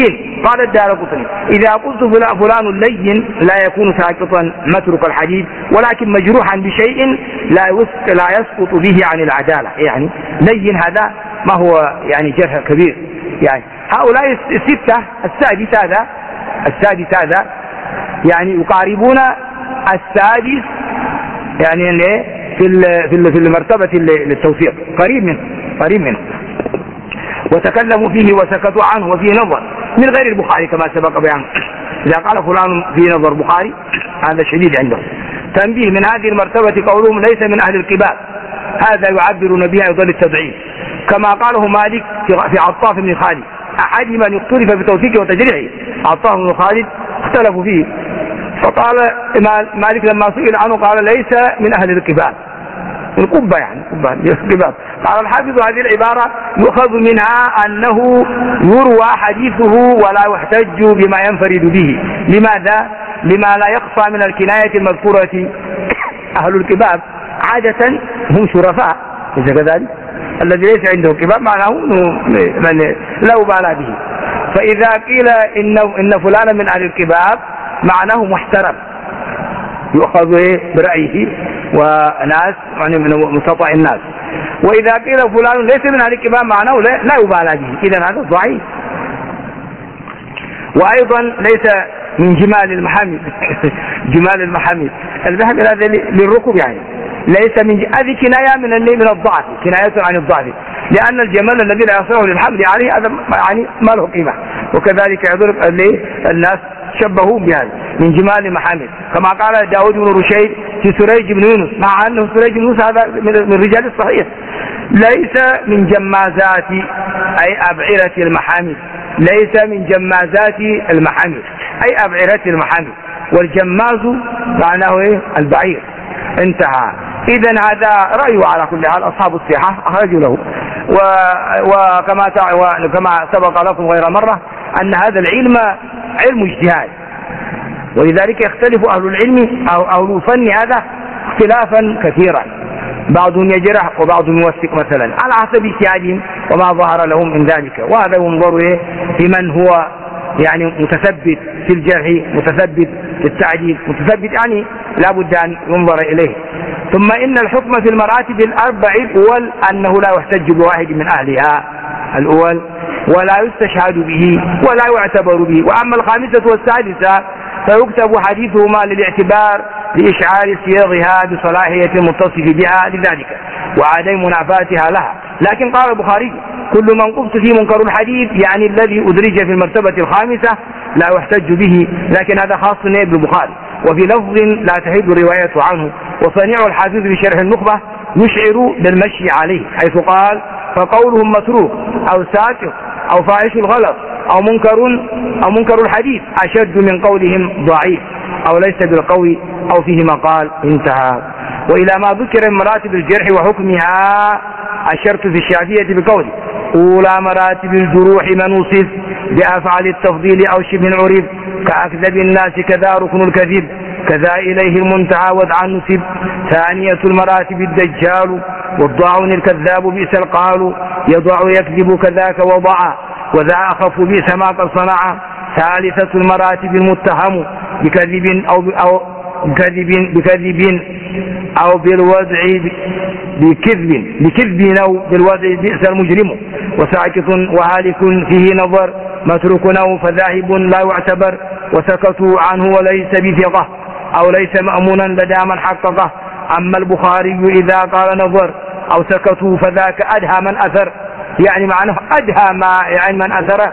قال الدارقطني إذا قلت فلان لين لا يكون ساقطا مترك الحديث، ولكن مجروحا بشيء لا لا يسقط به عن العدالة. يعني لين هذا ما هو يعني جرح كبير. يعني هؤلاء الستة السادس هذا السادس هذا يعني يقاربون السادس يعني في في في المرتبة للتوثيق، قريب منه قريب منه وتكلموا فيه وسكتوا عنه وفيه نظر من غير البخاري كما سبق بيانه. إذا قال فلان في نظر البخاري هذا شديد عنده. تنبيه من هذه المرتبة قولهم ليس من أهل القباب، هذا يعبرون به أيضا التضعيف كما قاله مالك في عطاف بن خالد. أحد من اختلف بتوثيقه وتجريحه عطاف بن خالد اختلفوا فيه، فقال مالك لما سئل عنه قال ليس من أهل القباب، القبة يعني القباب. قال الحافظ هذه العبارة يؤخذ منها أنه يروى حديثه ولا يحتج بما ينفرد به. لماذا؟ لما لا يخفى من الكناية المذكورة. أهل القباب عادة هم شرفاء، إذا كذلك الذي ليس عنده قباب معناه من لا يبالى به. فإذا قيل إن إن فلانا من أهل القباب معناه محترم يؤخذ برأيه وناس يعني من مستطاع الناس. وإذا قيل فلان ليس من أهل القباب معناه لا يبالى به، إذا هذا ضعيف. وأيضا ليس من جمال المحامد جمال المحامد البحث هذا للركوب، يعني ليس من هذه كناية من من الضعف، كناية عن الضعف، لأن الجمال الذي لا يصلح للحمل عليه هذا يعني ما له قيمة. وكذلك يضرب الناس شبهوا بهذا من جمال المحامد كما قال داود بن رشيد في سريج بن يونس، مع أنه سريج بن يونس هذا من رجال الصحيح، ليس من جمازات أي أبعرة المحامد، ليس من جمازات المحامد أي أبعرة المحامد، والجماز معناه إيه؟ البعير. انتهى. إذن هذا رأيه على كل حال أصحاب الصحة أخرجوا له. وكما وكما سبق لكم غير مرة أن هذا العلم علم اجتهاد، ولذلك يختلف أهل العلم أو أهل الفن هذا اختلافا كثيرا، بعضهم يجرح وبعضهم يوثق مثلا على حسب اجتهادهم وما ظهر لهم من ذلك. وهذا ينظر إيه في من هو يعني متثبت في الجرح، متثبت في التعديل، متثبت يعني لا بد أن ينظر إليه. ثم إن الحكم في المراتب الأربع الأول أنه لا يحتج بواحد من أهلها الأول ولا يستشهد به ولا يعتبر به. وأما الخامسة والسادسة فيكتب حديثهما للاعتبار لإشعار صياغها بصلاحية المتصف بها لذلك وعدم منافاتها لها. لكن قال البخاري كل من قبط فيه منكر الحديث يعني الذي أدرج في المرتبة الخامسة لا يحتج به، لكن هذا خاص بالبخاري. وفي لفظ لا تحيد الرواية عنه. وصنيع الحافظ في شرح النخبة يشعر بالمشي عليه حيث قال فقولهم متروك أو ساكت أو فاحش الغلط أو منكر أو منكر الحديث أشد من قولهم ضعيف أو ليس بالقوي أو فيه مقال. انتهى. وإلى ما ذكر من مراتب الجرح وحكمها أشرت في الشافعية بقولي أولى مراتب الجروح من وصف بأفعال التفضيل أو شبه عرف كأكذب الناس كذا ركن الكذب كذا إليه المنتهى ودعا نسب. ثانية المراتب الدجال والضاعون الكذاب بئس القال يضع يكذب كذاك وضع وذا أخف بئس ما قد صنع. ثالثة المراتب المتهم بكذب أو أو بكذب بكذب أو بالوضع بكذب بكذب أو بالوضع بئس المجرم وساكت وهالك فيه نظر متروك أو فذاهب لا يعتبر وسكتوا عنه وليس بثقة أو ليس مأمونا لدى من حققه. أما البخاري إذا قال نظر أو سكتوا فذاك أدهى من أثر، يعني معناه أدهى ما يعني من أثر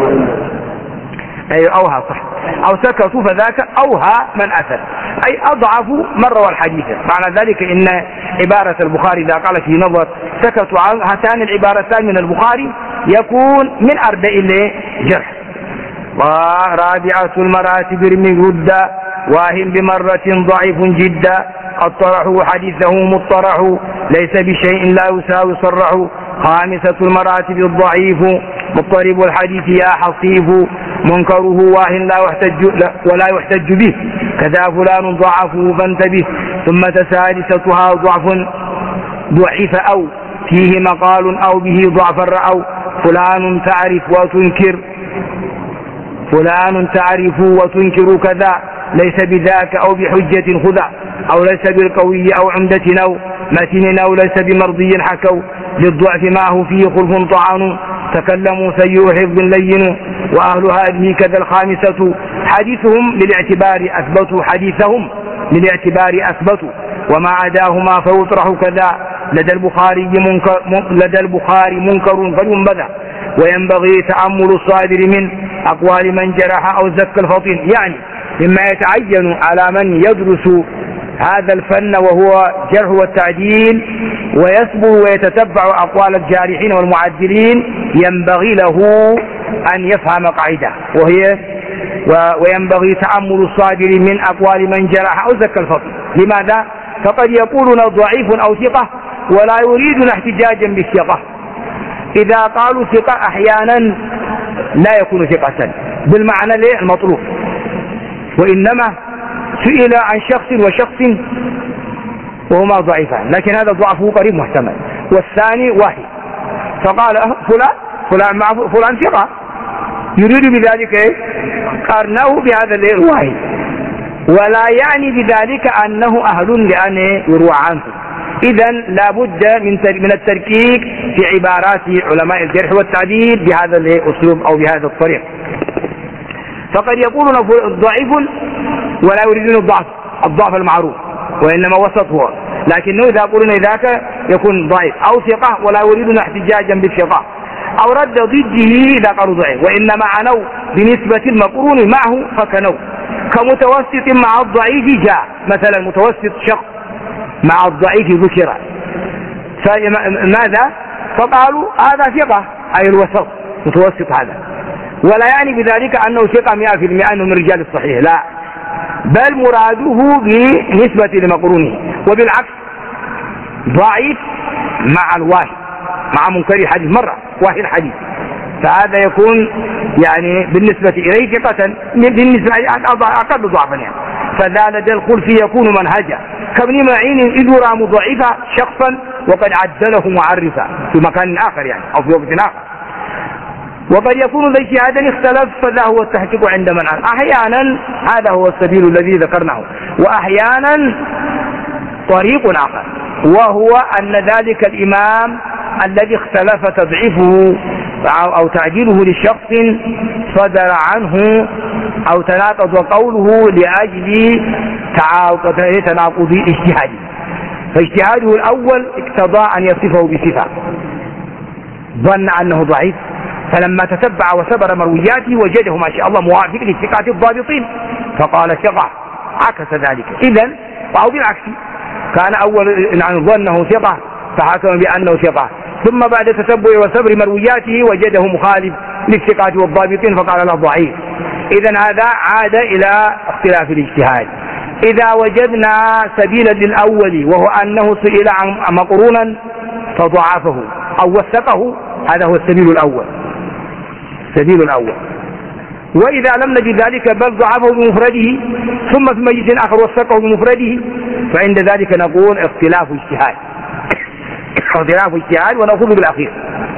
أي أوهى صح أو سكتوا فذاك أوهى من أثر أي أضعف من روى الحديث. معنى ذلك إن عبارة البخاري إذا قال في نظر سكتوا عن هاتان العبارتان من البخاري يكون من أربع جرح. ورابعة المراتب رمي ردا واهم بمرة ضعيف جدا قد طرحوا حديثه مطرح ليس بشيء لا يساوي صرح. خامسة المراتب الضعيف مضطرب الحديث يا حصيف منكره واه لا يحتج ولا يحتج به كذا فلان ضعفه فانتبه. ثم سادستها ضعف ضعيف أو فيه مقال أو به ضعفا رأوا فلان تعرف وتنكر فلان تعرف وتنكر كذا ليس بذاك أو بحجة خذا، أو ليس بالقوي أو عمدة أو متن أو ليس بمرضي حكوا، للضعف ما هو فيه خلف طعان، تكلموا سيء حفظ لين، وأهل هذه كذا الخامسة، حديثهم للاعتبار أثبتوا حديثهم للاعتبار أثبتوا، وما عداهما فيطرح كذا، لدى البخاري منكر لدى البخاري منكر فينبذ، وينبغي تأمل الصادر من أقوال من جرح أو زك الفطين، يعني مما يتعين على من يدرس هذا الفن وهو جرح والتعديل ويصبر ويتتبع أقوال الجارحين والمعدلين، ينبغي له أن يفهم قاعدة وهي وينبغي تأمل الصادر من أقوال من جرح أو زك الفطين. لماذا؟ فقد يقولون ضعيف أو ثقة ولا يريدون احتجاجا بالثقة. إذا قالوا ثقة أحيانا لا يكون ثقة بالمعنى المطلوب، وإنما سئل عن شخص وشخص وهما ضعيفان، لكن هذا ضعفه قريب محتمل والثاني واحد، فقال فلان فلان مع فلان ثقة، يريد بذلك قارنه بهذا الواحد، ولا يعني بذلك أنه أهل لأن يروى عنه. إذن لا بد من من التركيك في عبارات علماء الجرح والتعديل بهذا الأسلوب أو بهذا الطريق. فقد يقولون ضعيف ولا يريدون الضعف الضعف المعروف، وإنما وسط هو، لكنه إذا قولون ذاك يكون ضعيف، أو ثقة ولا يريدون احتجاجا بالثقة، أو رد ضده إذا قالوا ضعيف، وإنما عنوا بنسبة المقرون معه فكنوا، كمتوسط مع الضعيف جاء، مثلا متوسط شخص مع الضعيف ذكر، فماذا؟ فقالوا هذا ثقة أي الوسط متوسط هذا، ولا يعني بذلك أنه ثقة مئة في المئة أنه من رجال الصحيح، لا، بل مراده بنسبة لمقرونه، وبالعكس ضعيف مع الواحد مع منكر الحديث مرة واحد حديث، فهذا يكون يعني بالنسبة إليه ثقة بالنسبة أقل ضعفا يعني، فذا لدى الخلف يكون منهجا، كابن معين إذ يرى مضعفا شخصا وقد عدله معرفا في مكان آخر يعني أو في وقت آخر. وقد يكون ذا اجتهادا اختلف، فذا هو التحقيق عند من عن أحيانا، هذا هو السبيل الذي ذكرناه، وأحيانا طريق آخر، وهو أن ذلك الإمام الذي اختلف تضعيفه أو تعديله لشخص صدر عنه أو تناقض قوله لأجل تناقض اجتهاده، فاجتهاده الأول اقتضى أن يصفه بصفة، ظن أنه ضعيف، فلما تتبع وسبر مروياته وجده ما شاء الله موافق للثقات الضابطين فقال ثقة، عكس ذلك. إذن أو بالعكس، كان أول إن ظنه ثقة فحكم بأنه ثقة، ثم بعد تتبع وسبر مروياته وجده مخالف للثقات والضابطين فقال له ضعيف. إذن هذا عاد إلى اختلاف الاجتهاد. إذا وجدنا سبيلا للأول وهو أنه سئل عن مقرونا فضعفه أو وثقه، هذا هو السبيل الأول السبيل الأول. وإذا لم نجد ذلك بل ضعفه بمفرده ثم في مجلس آخر وثقه بمفرده، فعند ذلك نقول اختلاف اجتهاد اختلاف اجتهاد ونأخذ بالأخير.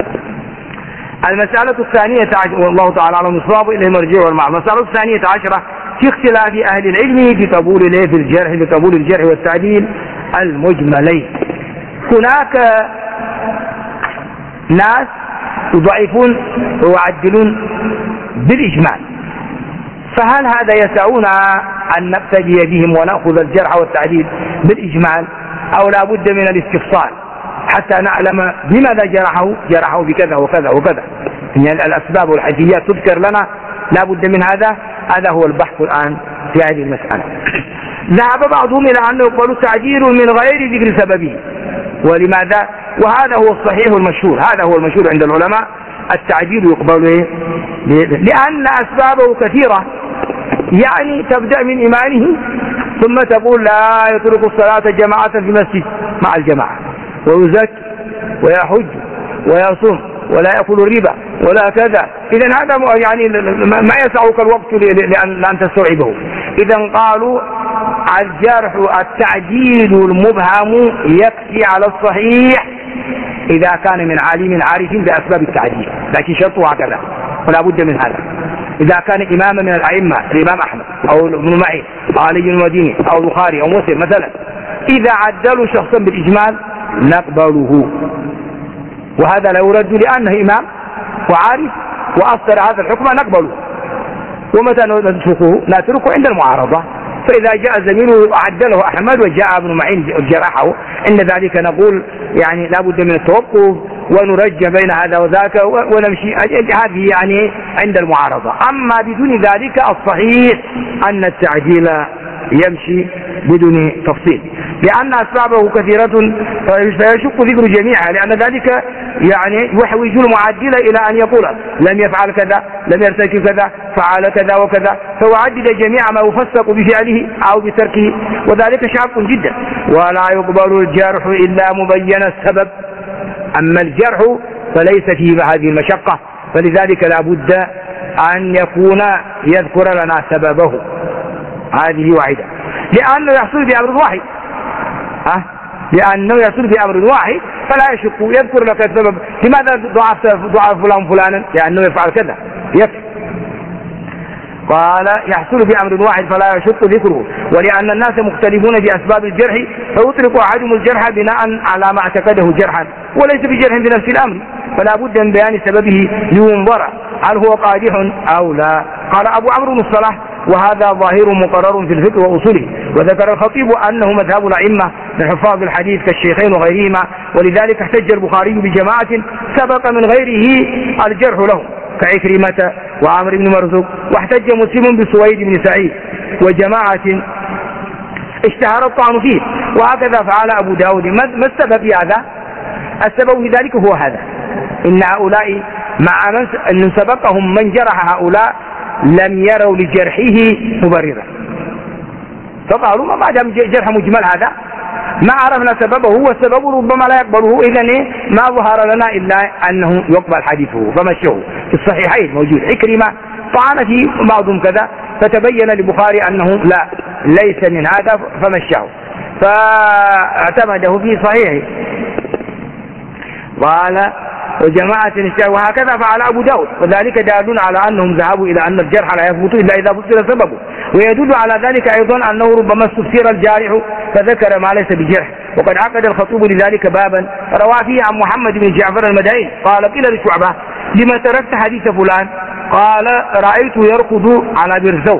المسألة الثانية عشرة والله تعالى على الصواب إليه مرجع والمعنى. المسألة الثانية عشرة في اختلاف أهل العلم في قبول في الجرح في قبول الجرح والتعديل المجملين. هناك ناس يضعفون ويعدلون بالإجمال، فهل هذا يسعنا أن نقتدي بهم ونأخذ الجرح والتعديل بالإجمال، أو لا بد من الاستفصال حتى نعلم بماذا جرحه جرحه بكذا وكذا وكذا، يعني الأسباب والحيثيات تذكر لنا، لا بد من هذا. هذا هو البحث الآن في هذه المسألة. ذهب بعضهم إلى أنه يقبل التعديل من غير ذكر سببه، ولماذا؟ وهذا هو الصحيح والمشهور، هذا هو المشهور عند العلماء، التعديل يقبل لأن أسبابه كثيرة، يعني تبدأ من إيمانه ثم تقول لا يترك الصلاة جماعة في المسجد مع الجماعة، ويزكي ويحج ويصوم ولا يأكل الربا ولا كذا. إذن هذا يعني ما يسعك الوقت لأن تستوعبه. إذن قالوا الجرح التعديل المبهم يكفي على الصحيح إذا كان من عالم عارف بأسباب التعديل، لكن شرطه هكذا ولا بد من هذا. إذا كان إماما من الأئمة الإمام أحمد أو ابن معين أو علي المديني أو البخاري أو مسلم مثلا، إذا عدلوا شخصا بالإجمال نقبله، وهذا لا يرد لأنه إمام وعارف وأصدر هذا الحكم نقبله. ومتى نتركه؟ نتركه عند المعارضة. فإذا جاء زميله عدله أحمد وجاء ابن معين جرحه، عند ذلك نقول يعني لا بد من التوقف ونرجع بين هذا وذاك ونمشي، هذه يعني عند المعارضة. أما بدون ذلك الصحيح أن التعديل يمشي بدون تفصيل، لأن أسبابه كثيرة فيشق ذكر جميعها، لأن ذلك يعني يحوج المعدل إلى أن يقول لم يفعل كذا، لم يرتكب كذا، فعل كذا وكذا، فيعدل جميع ما يفسق بفعله أو بتركه، وذلك شاق جدا. ولا يقبل الجرح إلا مبين السبب، أما الجرح فليس فيه هذه المشقة، فلذلك لا بد أن يكون يذكر لنا سببه، هذه واحدة، لأنه يحصل بأمر واحد أه؟ لأنه يحصل بأمر واحد فلا يشك، يذكر لك السبب، لماذا ضعف ضعف فلان فلانا؟ لأنه يفعل كذا يكفي. قال يحصل بأمر واحد فلا يشك ذكره، ولأن الناس مختلفون في أسباب الجرح، فيطلق أحدهم الجرح بناء على ما اعتقده جرحا وليس بجرح بنفس الأمر، فلا بد من بيان سببه لينظر هل هو قادح أو لا. قال أبو عمرو بن الصلاح وهذا ظاهر مقرر في الفقه وأصوله. وذكر الخطيب أنه مذهب الأئمة من حفاظ الحديث كالشيخين وغيرهما، ولذلك احتج البخاري بجماعة سبق من غيره الجرح لهم كعكرمة وعمر بن مرزوق، واحتج مسلم بسويد بن سعيد وجماعة اشتهر الطعن فيه، وهكذا فعل أبو داود. ما السبب في هذا؟ السبب في ذلك هو هذا، إن هؤلاء مع من أن سبقهم من جرح هؤلاء لم يروا لجرحه مبررا، فقالوا ما دام جرح مجمل هذا ما عرفنا سببه، والسبب ربما لا يقبله، إذن ما ظهر لنا إلا أنه يقبل حديثه فمشوه. في الصحيحين موجود عكرمة طعن فيه بعضهم كذا، فتبين للبخاري أنه لا ليس من هذا فمشاه، فاعتمده في صحيحه. قال وجماعة وهكذا فعل أبو داود، وذلك دال على أنهم ذهبوا إلى أن الجرح لا يثبت إلا إذا فسر سببه، ويدل على ذلك أيضا أنه ربما استفسر الجارح فذكر ما ليس بجرح. وقد عقد الخطيب لذلك بابا روى فيه عن محمد بن جعفر المدائن قال قيل لشعبة لما تركت حديث فلان؟ قال رأيته يركض على برزو.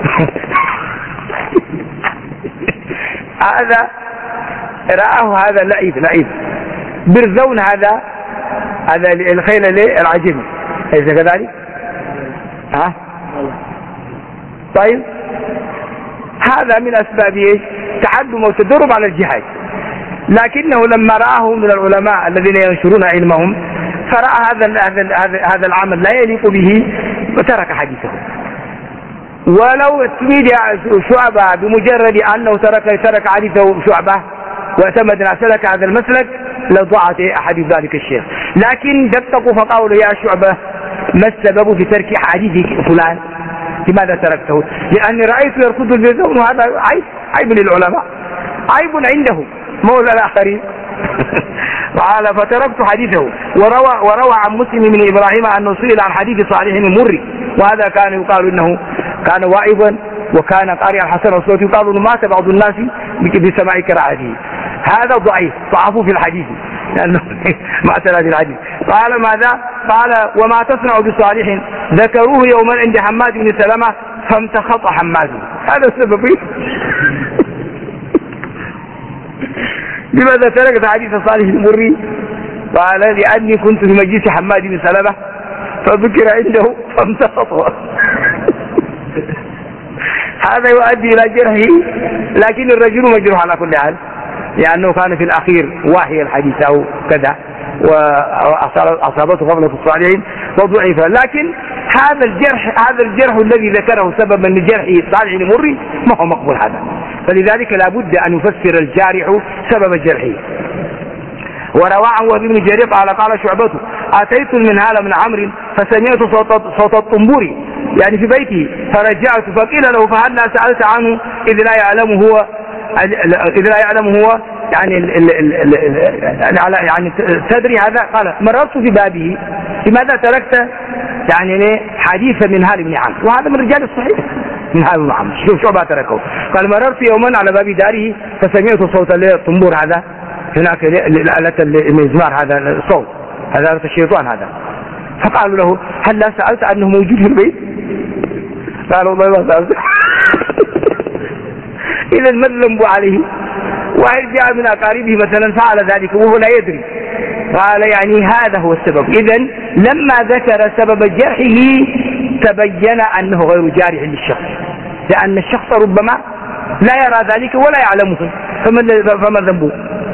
هذا رآه هذا لعيب لعيب برزون، هذا هذا الخيل العجمي أليس كذلك؟ ها؟ طيب هذا من أسباب إيش؟ تعلم وتدرب على الجهاد، لكنه لما رآه من العلماء الذين ينشرون علمهم فرأى هذا هذا هذا العمل لا يليق به وترك حديثه. ولو تميل شعبة بمجرد أنه ترك ترك حديثه شعبة واعتمد سلك هذا المسلك لضاعت أحاديث ذلك الشيخ، لكن دققوا فقالوا يا شعبة ما السبب في ترك حديث فلان؟ لماذا تركته؟ لأني رأيت يركض البرزون، وهذا عيب عيب للعلماء، عيب عنده مولى الآخرين. قال فتركت حديثه. وروى, وروى عن مسلم من إبراهيم أنه سئل عن حديث صالح المري، وهذا كان يقال إنه كان واعظا وكان قارئا حسن الصوت، يقال إنه مات بعض الناس بسماع قراءته. هذا ضعيف ضعفوا في الحديث لأنه ما أتى في الحديث. قال ماذا؟ قال وما تصنع بصالح؟ ذكروه يوما عند حماد بن سلمة فامتخط حماد. هذا السبب. لماذا تركت حديث صالح المري؟ قال لأني كنت في مجلس حماد بن سلمة فذكر عنده فامتخط. هذا يؤدي إلى جرحه، لكن الرجل مجروح على كل حال، لأنه كان في الأخير واحي الحديث أو كذا وأصابته غفلة الصالحين وضعف. لكن هذا الجرح هذا الجرح الذي ذكره سببا لجرحه صالح المري ما هو مقبول هذا، فلذلك لا بد أن يفسر الجارح سبب جرحه. وروى عن وهب بن جرير قال قال شعبته أتيت المنهال من عمرو فسمعت صوت, صوت الطنبور يعني في بيته فرجعت فقيل له فهلا سألت عنه إذ لا يعلم هو إذ لا يعلم هو يعني ال ال ال يعني تدري هذا؟ قال مررت في بابه. لماذا تركت يعني ليه حديث من هال بن عمرو، وهذا من رجال الصحيح من هال بن عمرو. شوف شعبة تركه قال مررت يوما على باب داره فسمعت صوت الطنبور هذا هناك آلة المزمار هذا الصوت هذا آلة الشيطان هذا، فقالوا له هل لا سألت أنه موجود في البيت؟ قالوا والله ما سألت. إذا ما الذنب عليه؟ واحد جاء من أقاربه مثلا فعل ذلك وهو لا يدري، قال يعني هذا هو السبب. إذا لما ذكر سبب جرحه تبين أنه غير جارح للشخص، لأن الشخص ربما لا يرى ذلك ولا يعلمه، فما ذنبه؟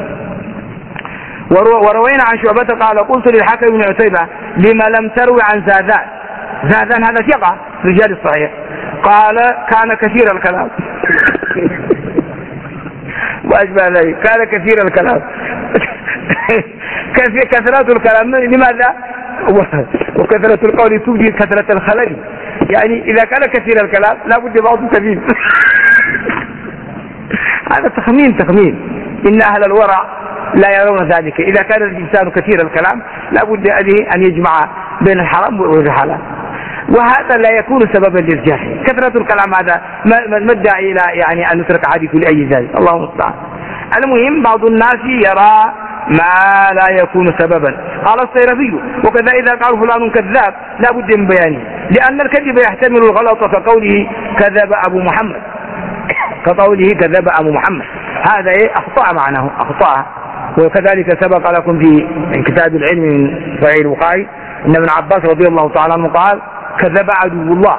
وروينا عن شعبة قال قلت للحكم بن عتيبة لما لم تروي عن زاذان؟ زاذان هذا ثقة رجال الصحيح، قال كان كثير الكلام. وأشبه ذلك كان كثير الكلام. كثرة الكلام لماذا؟ وكثرة القول تبدي كثرة الخلل، يعني إذا كان كثير الكلام لا بد بعض كثير. هذا تخمين تخمين إن أهل الورع لا يرون ذلك. إذا كان الإنسان كثير الكلام لا بد أن يجمع بين الحرام والحلال، وهذا لا يكون سببا للجرح. كثرة الكلام هذا ما الداعي إلى يعني أن نترك حديث لأي ذلك، الله المستعان. المهم بعض الناس يرى ما لا يكون سببا. قال السيرفي وكذا إذا قال فلان كذاب لا بد من بيانه، لأن الكذب يحتمل الغلط كقوله كذب أبو محمد، كقوله كذب أبو محمد، هذا إيه أخطأ معناه أخطأ. وكذلك سبق لكم في كتاب العلم من صحيح البخاري إن ابن عباس رضي الله تعالى عنه قال كذب عدو الله،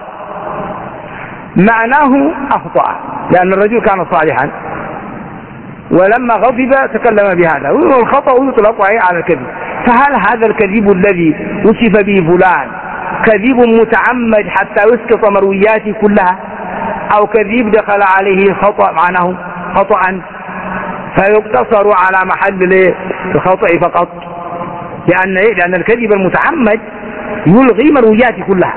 معناه أخطأ لأن الرجل كان صالحا ولما غضب تكلم بهذا، والخطأ يطلق على الكذب. فهل هذا الكذب الذي وصف به فلان كذب متعمد حتى يسقط مروياته كلها، أو كذب دخل عليه خطأ معناه خطأ فيقتصر على محل الخطأ فقط؟ لأن إيه؟ لأن الكذب المتعمد يلغي مروياته كلها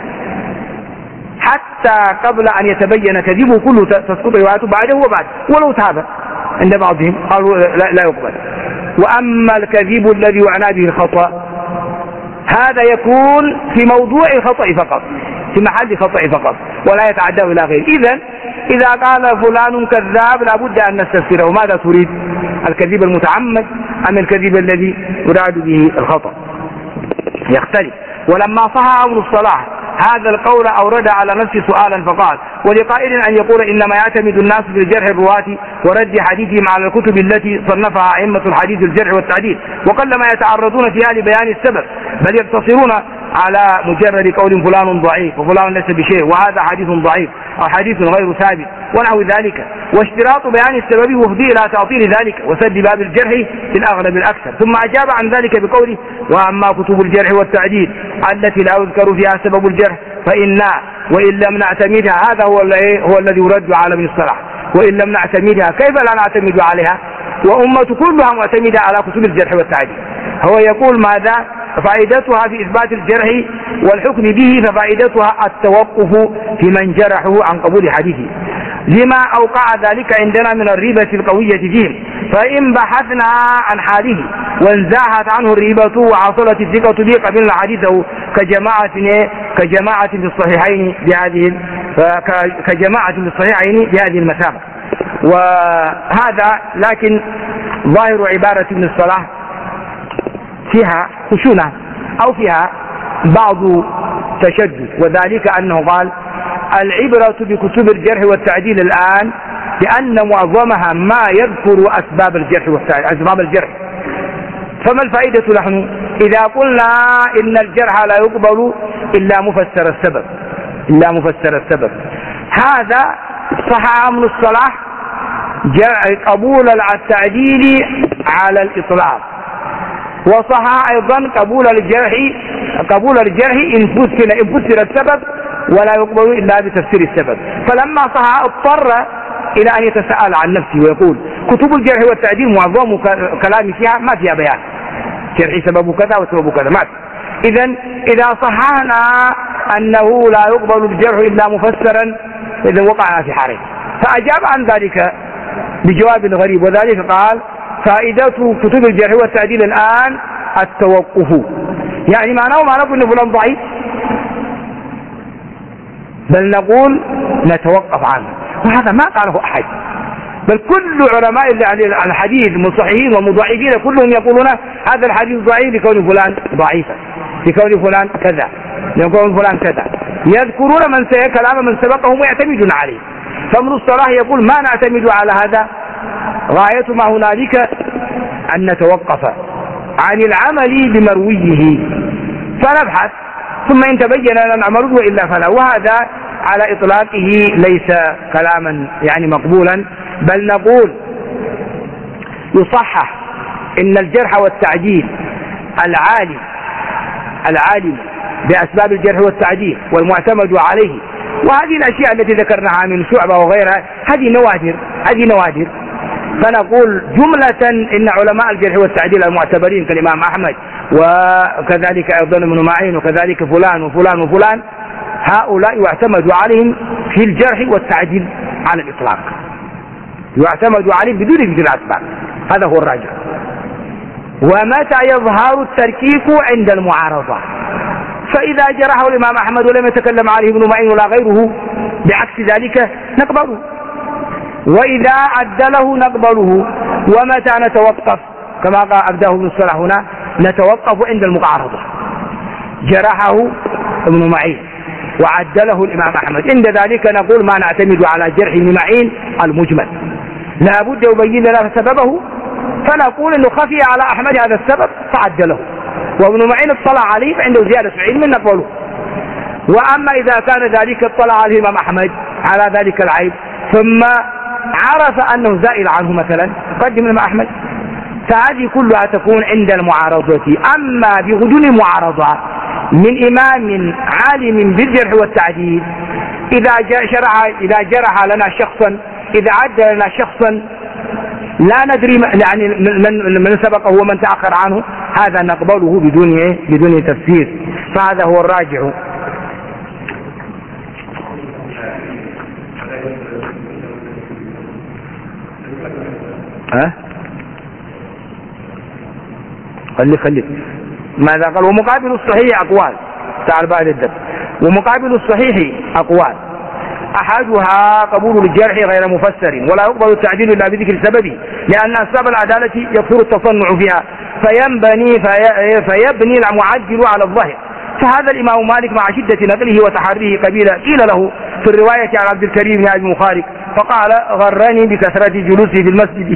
حتى قبل أن يتبين كذبه كله تسقط روايته بعده وبعد ولو تاب عند بعضهم قالوا لا, لا يقبل. وأما الكذب الذي يعنى به الخطأ هذا يكون في موضوع الخطأ فقط، في محل خطأ فقط، ولا يتعدى إلى غيره. إذن إذا قال فلان كذاب لابد أن نستفسره ماذا تريد، الكذب المتعمد أم الكذب الذي يراد به الخطأ؟ يختلف. ولما صح أمر الصلاح هذا القول أورد على نفسه سؤالا فقال ولقائل أن يقول إنما يعتمد الناس في الجرح الرواة ورد حديثهم على الكتب التي صنفها أئمة الحديث الجرح والتعديل، وقلما يتعرضون فيها لبيان السبب، بل يقتصرون على مجرد قول فلان ضعيف وفلان ليس بشيء وهذا حديث ضعيف أو حديث غير ثابت ونحو ذلك. واشتراط بيان السبب وفضي إلى تعطيل ذلك وسد باب الجرح في الأغلب الأكثر. ثم أجاب عن ذلك بقوله وأما كتب الجرح والتعديل التي لا يذكر فيها سبب الجرح فإنا وإن لم نعتمدها، هذا هو, هو الذي يرد على ابن الصلاح، وإن لم نعتمدها كيف لا نعتمد عليها وأمة كلها معتمدة على كتب الجرح والتعديل. هو يقول ماذا؟ فائدتها في إثبات الجرح والحكم به، ففائدتها التوقف في من جرحه عن قبول حديثه لما أوقع ذلك عندنا من الريبة القوية فيهم، فإن بحثنا عن حاله وانزاحت عنه الريبة وعصلت الثقة به قبلنا حديثه كجماعة كجماعة في الصحيحين بهذه كجماعة في الصحيحين بهذه المثابة. وهذا لكن ظاهر عبارة ابن الصلاح فيها خشونة أو فيها بعض تشدد، وذلك أنه قال العبرة بكتب الجرح والتعديل الآن لأن معظمها ما يذكر أسباب الجرح والتعديل أسباب الجرح. فما الفائدة نحن إذا قلنا إن الجرح لا يقبل إلا مفسر السبب إلا مفسر السبب؟ هذا صح أمر الصلاح قبول التعديل على الإطلاق، وصح أيضا قبول الجرح قبول الجرح إن فسر إن فسر السبب ولا يقبل إلا بتفسير السبب. فلما صح اضطر إلى أن يتساءل عن نفسه ويقول كتب الجرح والتعديل معظم كلامي فيها ما فيها بيان جرح سبب كذا وسبب كذا ما. إذن إذا صححنا أنه لا يقبل الجرح إلا مفسرا إذا وقعنا في حرج. فأجاب عن ذلك بجواب غريب، وذلك قال فائدة كتب الجرح والتعديل الآن التوقف، يعني معناه ما نقول إن فلان ضعيف بل نقول نتوقف عنه، وهذا ما قاله أحد، بل كل علماء الحديث المصححين والمضاعفين كلهم يقولون هذا الحديث ضعيف لكون فلان ضعيفا، لكون فلان كذا، لكون فلان كذا، يذكرون من سيء كلام من سبقهم ويعتمدون عليه. فابن الصلاح يقول ما نعتمد على هذا، غاية ما هنالك أن نتوقف عن العمل بمرويه فنبحث، ثم إن تبين لنا نعمله وإلا فلا. وهذا على إطلاقه ليس كلاما يعني مقبولا، بل نقول يصحح إن الجرح والتعديل العالم العالم بأسباب الجرح والتعديل والمعتمد عليه، وهذه الأشياء التي ذكرناها من شعبة وغيرها هذه نوادر هذه نوادر فنقول جملة إن علماء الجرح والتعديل المعتبرين كالإمام أحمد وكذلك أيضا ابن معين وكذلك فلان وفلان وفلان، هؤلاء يعتمد عليهم في الجرح والتعديل على الإطلاق، يعتمد عليهم بدون ذكر الأسباب، هذا هو الراجع. ومتى يظهر التركيك عند المعارضة، فإذا جرحه الإمام أحمد ولم يتكلم عليه ابن معين ولا غيره بعكس ذلك نقبله، وإذا عدله نقبله. ومتى نتوقف كما قال أبداه ابن الصلاح هنا، نتوقف عند المعارضة، جرحه ابن معين وعدله الإمام أحمد، عند ذلك نقول ما نعتمد على جرح ابن معين المجمل، لا بد يبين لنا سببه، فنقول انه خفي على أحمد هذا السبب فعدله، وابن معين اطلع عليه فعنده زيادة علم نقبله. وأما إذا كان ذلك اطلع عليه الإمام أحمد على ذلك العيب ثم عرف أنه زائل عنه مثلا قدم الإمام أحمد، فهذه كلها تكون عند المعارضة. أما بغدون المعارضة من إمام عالم بالجرح والتعديل، إذا جرح إذا جرح لنا شخصا، إذا عد لنا شخصا لا ندري يعني من من سبقه ومن تأخر عنه، هذا نقبله بدون بدون تفسير، فهذا هو الراجع. ها خلي خلي ماذا قال؟ ومقابل الصحيح أقوال، تعال بعد الدرس. ومقابل الصحيح أقوال، أحدها قبول الجرح غير مفسر، ولا يقبل التعديل إلا بذكر سببه، لأن أسباب العدالة يكثر التصنع فيها فينبني في فيبني المعدل على الظاهر. فهذا الإمام مالك مع شدة نقله وتحريه قبيلة قيل له في الرواية عن عبد الكريم بن أبي مخارق فقال غرني بكثرة جلوسي في المسجد.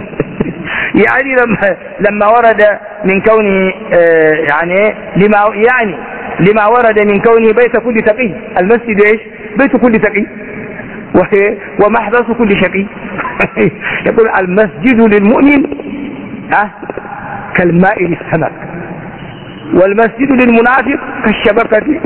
يعني لما لما ورد من كونه يعني لما يعني لما ورد من كونه بيت كل تقي، المسجد ايش؟ بيت كل تقي ومحبس كل شقي. يقول المسجد للمؤمن أه كالماء للسمك، والمسجد للمنافق كالشبكة.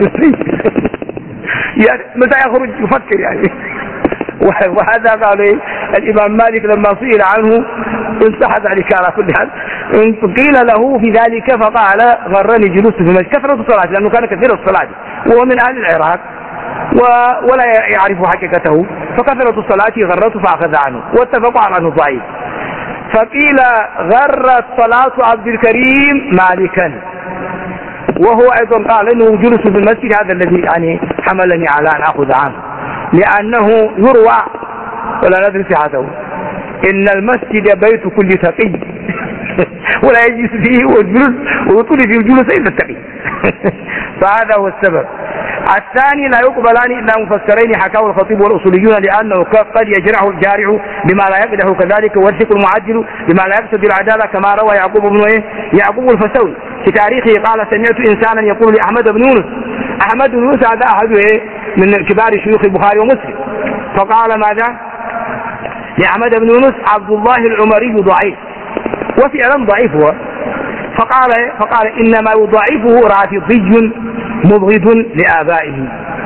يعني متى يخرج يفكر يعني. وهذا قال إيه؟ الإمام مالك لما سئل عنه انصح ذلك على كل حال، قيل له في ذلك فقال غرني جلوس في المسجد، كثرة الصلاة، لأنه كان كثير الصلاة وهو من أهل العراق ولا يعرف حقيقته، فكثرة الصلاة غرته فأخذ عنه واتفقوا على أنه ضعيف. فقيل غرت صلاة عبد الكريم مالكا، وهو أيضا قال إنه جلوس في المسجد هذا الذي يعني حملني على أن أخذ عنه، لأنه يروى ولا ندري صحته إن المسجد بيت كل تقي ولا يجلس فيه والجلوس ويطول فيه الجلوس إلا التقي. فهذا هو السبب. الثاني لا يقبلان إلا مفسرين حكاه الخطيب والأصوليون، لأنه قد يجرح الجارح بما لا يقدح، كذلك والثق المعدل بما لا يقصد العدالة، كما روى يعقوب بن إيه يعقوب الفسوي في تاريخه قال سمعت إنسانا يقول لأحمد بن يونس، أحمد بن يونس هذا أحد إيه من كبار شيوخ البخاري ومسلم، فقال ماذا لأحمد بن يونس؟ عبد الله العمري ضعيف، وفعلا ضعيف هو. فقال فقال إنما يضعفه رافضي مبغض لآبائه،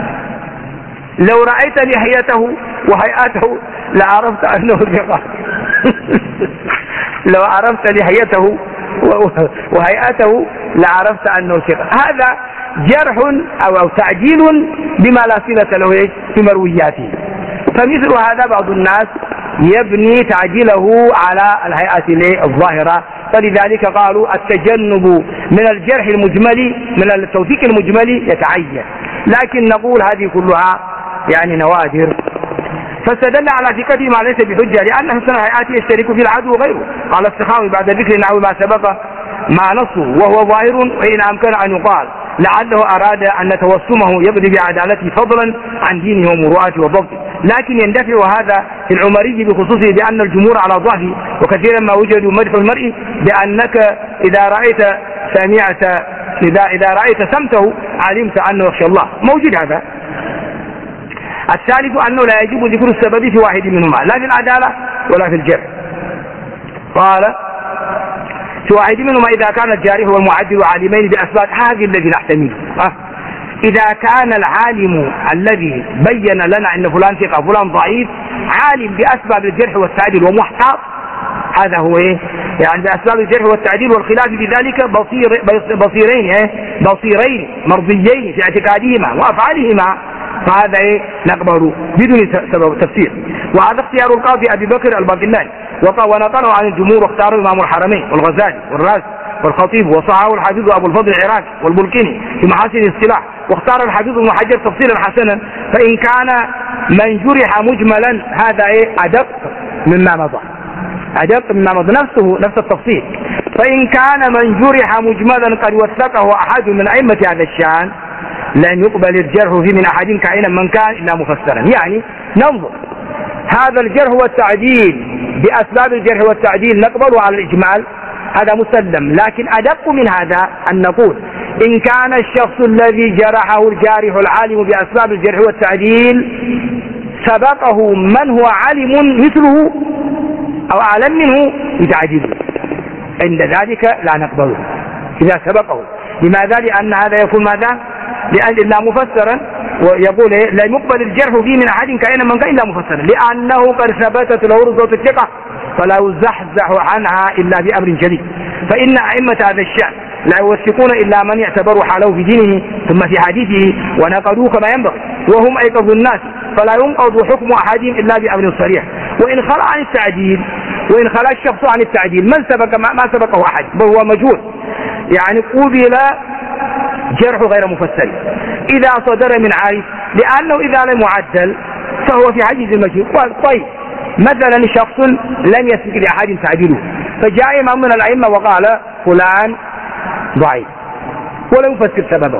لو رأيت لحيته وهيئته لعرفت أنه ثقة. لو عرفت لحيته وهيئته لعرفت أنه ثقة. هذا جرح أو, أو تعجيل بما لا صلة له في مروياته. فمثل هذا بعض الناس يبني تعجيله على الهيئة الظاهرة، فلذلك قالوا التجنب من الجرح المجمل من التوثيق المجمل يتعين. لكن نقول هذه كلها يعني نوادر، فاستدل على ثقته ما ليس بحجة لأن حسن الهيئات يشترك في العدو وغيره. قال السخاوي بعد ذكر نحو ما سبق ما نصه وهو ظاهر، وإن أمكن أن يقال لعله أراد أن توسمه يقضي بعدالته فضلا عن دينه ومروءاته وضبطه، لكن يندفع هذا في العمري بخصوصه بأن الجمهور على ضعفه، وكثيرا ما وجدوا مدح المرء بأنك إذا رأيت سمعت إذا إذا رأيت سمته علمت أنه يخشى الله، موجود هذا. الثالث أنه لا يجب ذكر السبب في واحد منهما لا في العدالة ولا في الجرح. قال في واحد منهما إذا كان الجارح والمعدل عالمين بأسباب هذه الذي نحتمله. أه. إذا كان العالم الذي بين لنا أن فلان ثقة فلان ضعيف عالم بأسباب الجرح والتعديل ومحتاط، هذا هو إيه؟ يعني بأسباب الجرح والتعديل والخلاف بذلك بصير بصيرين إيه؟ بصيرين مرضيين في اعتقادهما وأفعالهما، فهذا إيه؟ نقبله بدون سبب تفسير. وهذا اختيار القاضي أبي بكر الباقلاني ونقله عن الجمهور، واختاره إمام الحرمين والغزالي والرازي والخطيب، وصححه الحافظ أبو الفضل العراقي والبلقيني في محاسن الاصطلاح، واختار الحافظ ابن حجر تفصيلا حسنا. فإن كان من جرح مجملا هذا إيه؟ أدق مما مضى، أدق مما مضى نفسه نفس التفصيل. فإن كان من جرح مجملا قد وثقه أحد من أئمة هذا الشأن لن يقبل الجرح في من أحد كائنا من كان إلا مفسرا. يعني ننظر هذا الجرح والتعديل بأسباب الجرح والتعديل نقبله على الإجمال، هذا مسلم، لكن أدق من هذا أن نقول إن كان الشخص الذي جرحه الجارح العالم بأسباب الجرح والتعديل سبقه من هو عالم مثله أو أعلم منه بتعديله، عند ذلك لا نقبله إذا سبقه. لماذا؟ لأن هذا يكون ماذا؟ لأن إلا مفسرا، ويقول إيه؟ لا يقبل الجرح فيه من أحد كائنا من كان إلا مفسرا، لأنه قد ثبتت له رتبة الثقة فلا يزحزح عنها إلا بأمر جديد. فإن أئمة هذا الشأن لا يوثقون إلا من يعتبر حاله في دينه ثم في حديثه ونقضوه كما ينبغي، وهم أيقظ الناس، فلا ينقض حكم أحدهم إلا بأمر صريح. وإن خلع عن التعديل وإن خلع الشخص عن التعديل من سبق ما سبقه أحد بل هو مجهول، يعني قبل جرح غير مفسر إذا صدر من عارف، لأنه إذا لم يعدل فهو في حيز المجهول. طيب مثلا شخص لم يسبق لأحد تعديله، فجاء إمام من الأئمة وقال فلان ضعيف ولم يفسر سببه،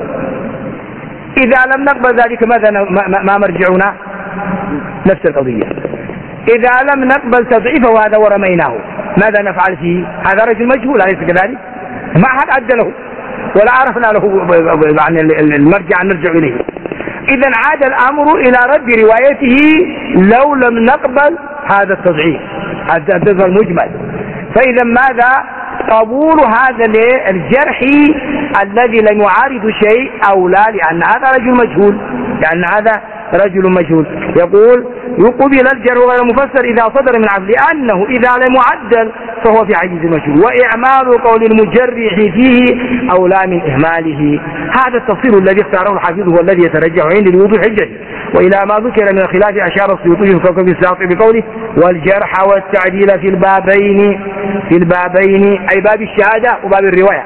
إذا لم نقبل ذلك ماذا ما مرجعنا؟ نفس القضية. إذا لم نقبل تضعيفه هذا ورميناه ماذا نفعل فيه؟ هذا رجل مجهول أليس كذلك؟ ما أحد عدله ولا عرفنا له يعني المرجع نرجع إليه. إذا عاد الأمر إلى رد روايته لو لم نقبل هذا التضعيف، هذا المجمل. فإذا ماذا؟ قبول هذا الجرح الذي لم يعارض شيء أو لا، لأن هذا رجل مجهول، لأن هذا رجل مجهول. يقول يقبل الجرح غير مفسر إذا صدر من عبد، لأنه إذا لم يعدل فهو في حيز المجهول، وإعمال قول المجرح فيه أولى من إهماله. هذا التفصيل الذي اختاره الحافظ هو الذي يترجح عند الوضوح حجته. وإلى ما ذكر من الخلاف أشار السيوطي في كوكب الساطع بقوله والجرح والتعديل في البابين في البابين أي باب الشهادة وباب الرواية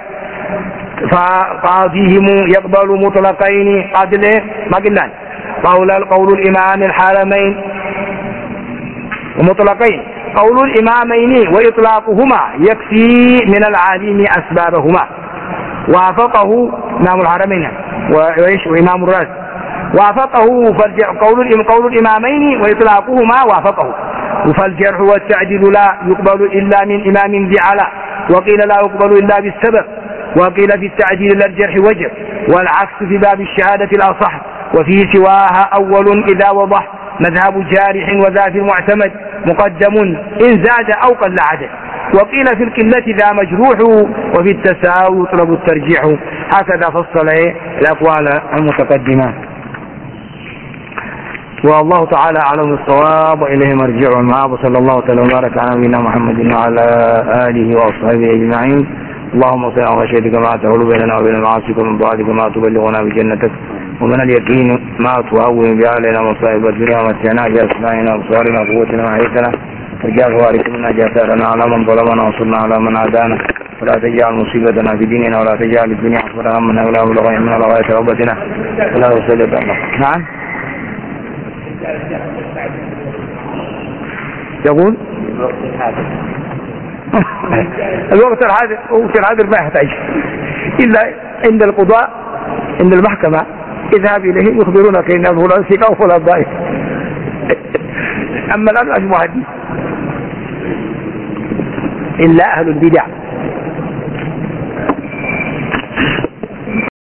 فقاضيهم يقبل مطلقين قادل ما قلنا قول قول الإمام الحالمين ومطلقين قول الإمامين وإطلاقهما يكفي من العالم أسبابهما. وافقه إمام الحرمين وإيش وإمام الراس وافقه قول قول الإمامين وإطلاقهما وافقه. فالجرح والتعديل لا يقبل إلا من إمام ذي علا، وقيل لا يقبل إلا بالسبب، وقيل في التعديل لا الجرح وجه، والعكس في باب الشهادة الأصح، وفي سواها أول إذا وضح مذهب جارح وذا في المعتمد مقدم إن زاد أو قل عدد، وقيل في القلة ذا مجروح، وفي التساوي يطلب الترجيح. هكذا فصل الأقوال المتقدمة، والله تعالى أعلم الصواب وإليه مرجع المآب. صلى الله تعالى وبارك على نبينا محمد وعلى آله وأصحابه أجمعين. اللهم صل على خشيتك ما تحول بيننا وبين معاصيك ومن طاعتك ما تبلغنا بجنتك ومن اليقين ما تهون به علينا مصائب الدنيا ومتعنا بأسماعنا وأبصارنا وقوتنا ما أحييتنا واجعل وارث منا جثارنا على من ظلمنا وانصرنا على من عادانا ولا تجعل مصيبتنا في ديننا ولا تجعل الدنيا أكبر همنا ولا مبلغ علمنا ولا غاية رغبتنا ولا تسلط علينا. نعم يقول الوقت الحاضر وقت الحاضر ما يحتاج إلا عند القضاء عند المحكمة اذهب إليه يخبرونك إن فلان ثقة وفلان ضعيف. أما الآن أجمع حديث إلا أهل البدع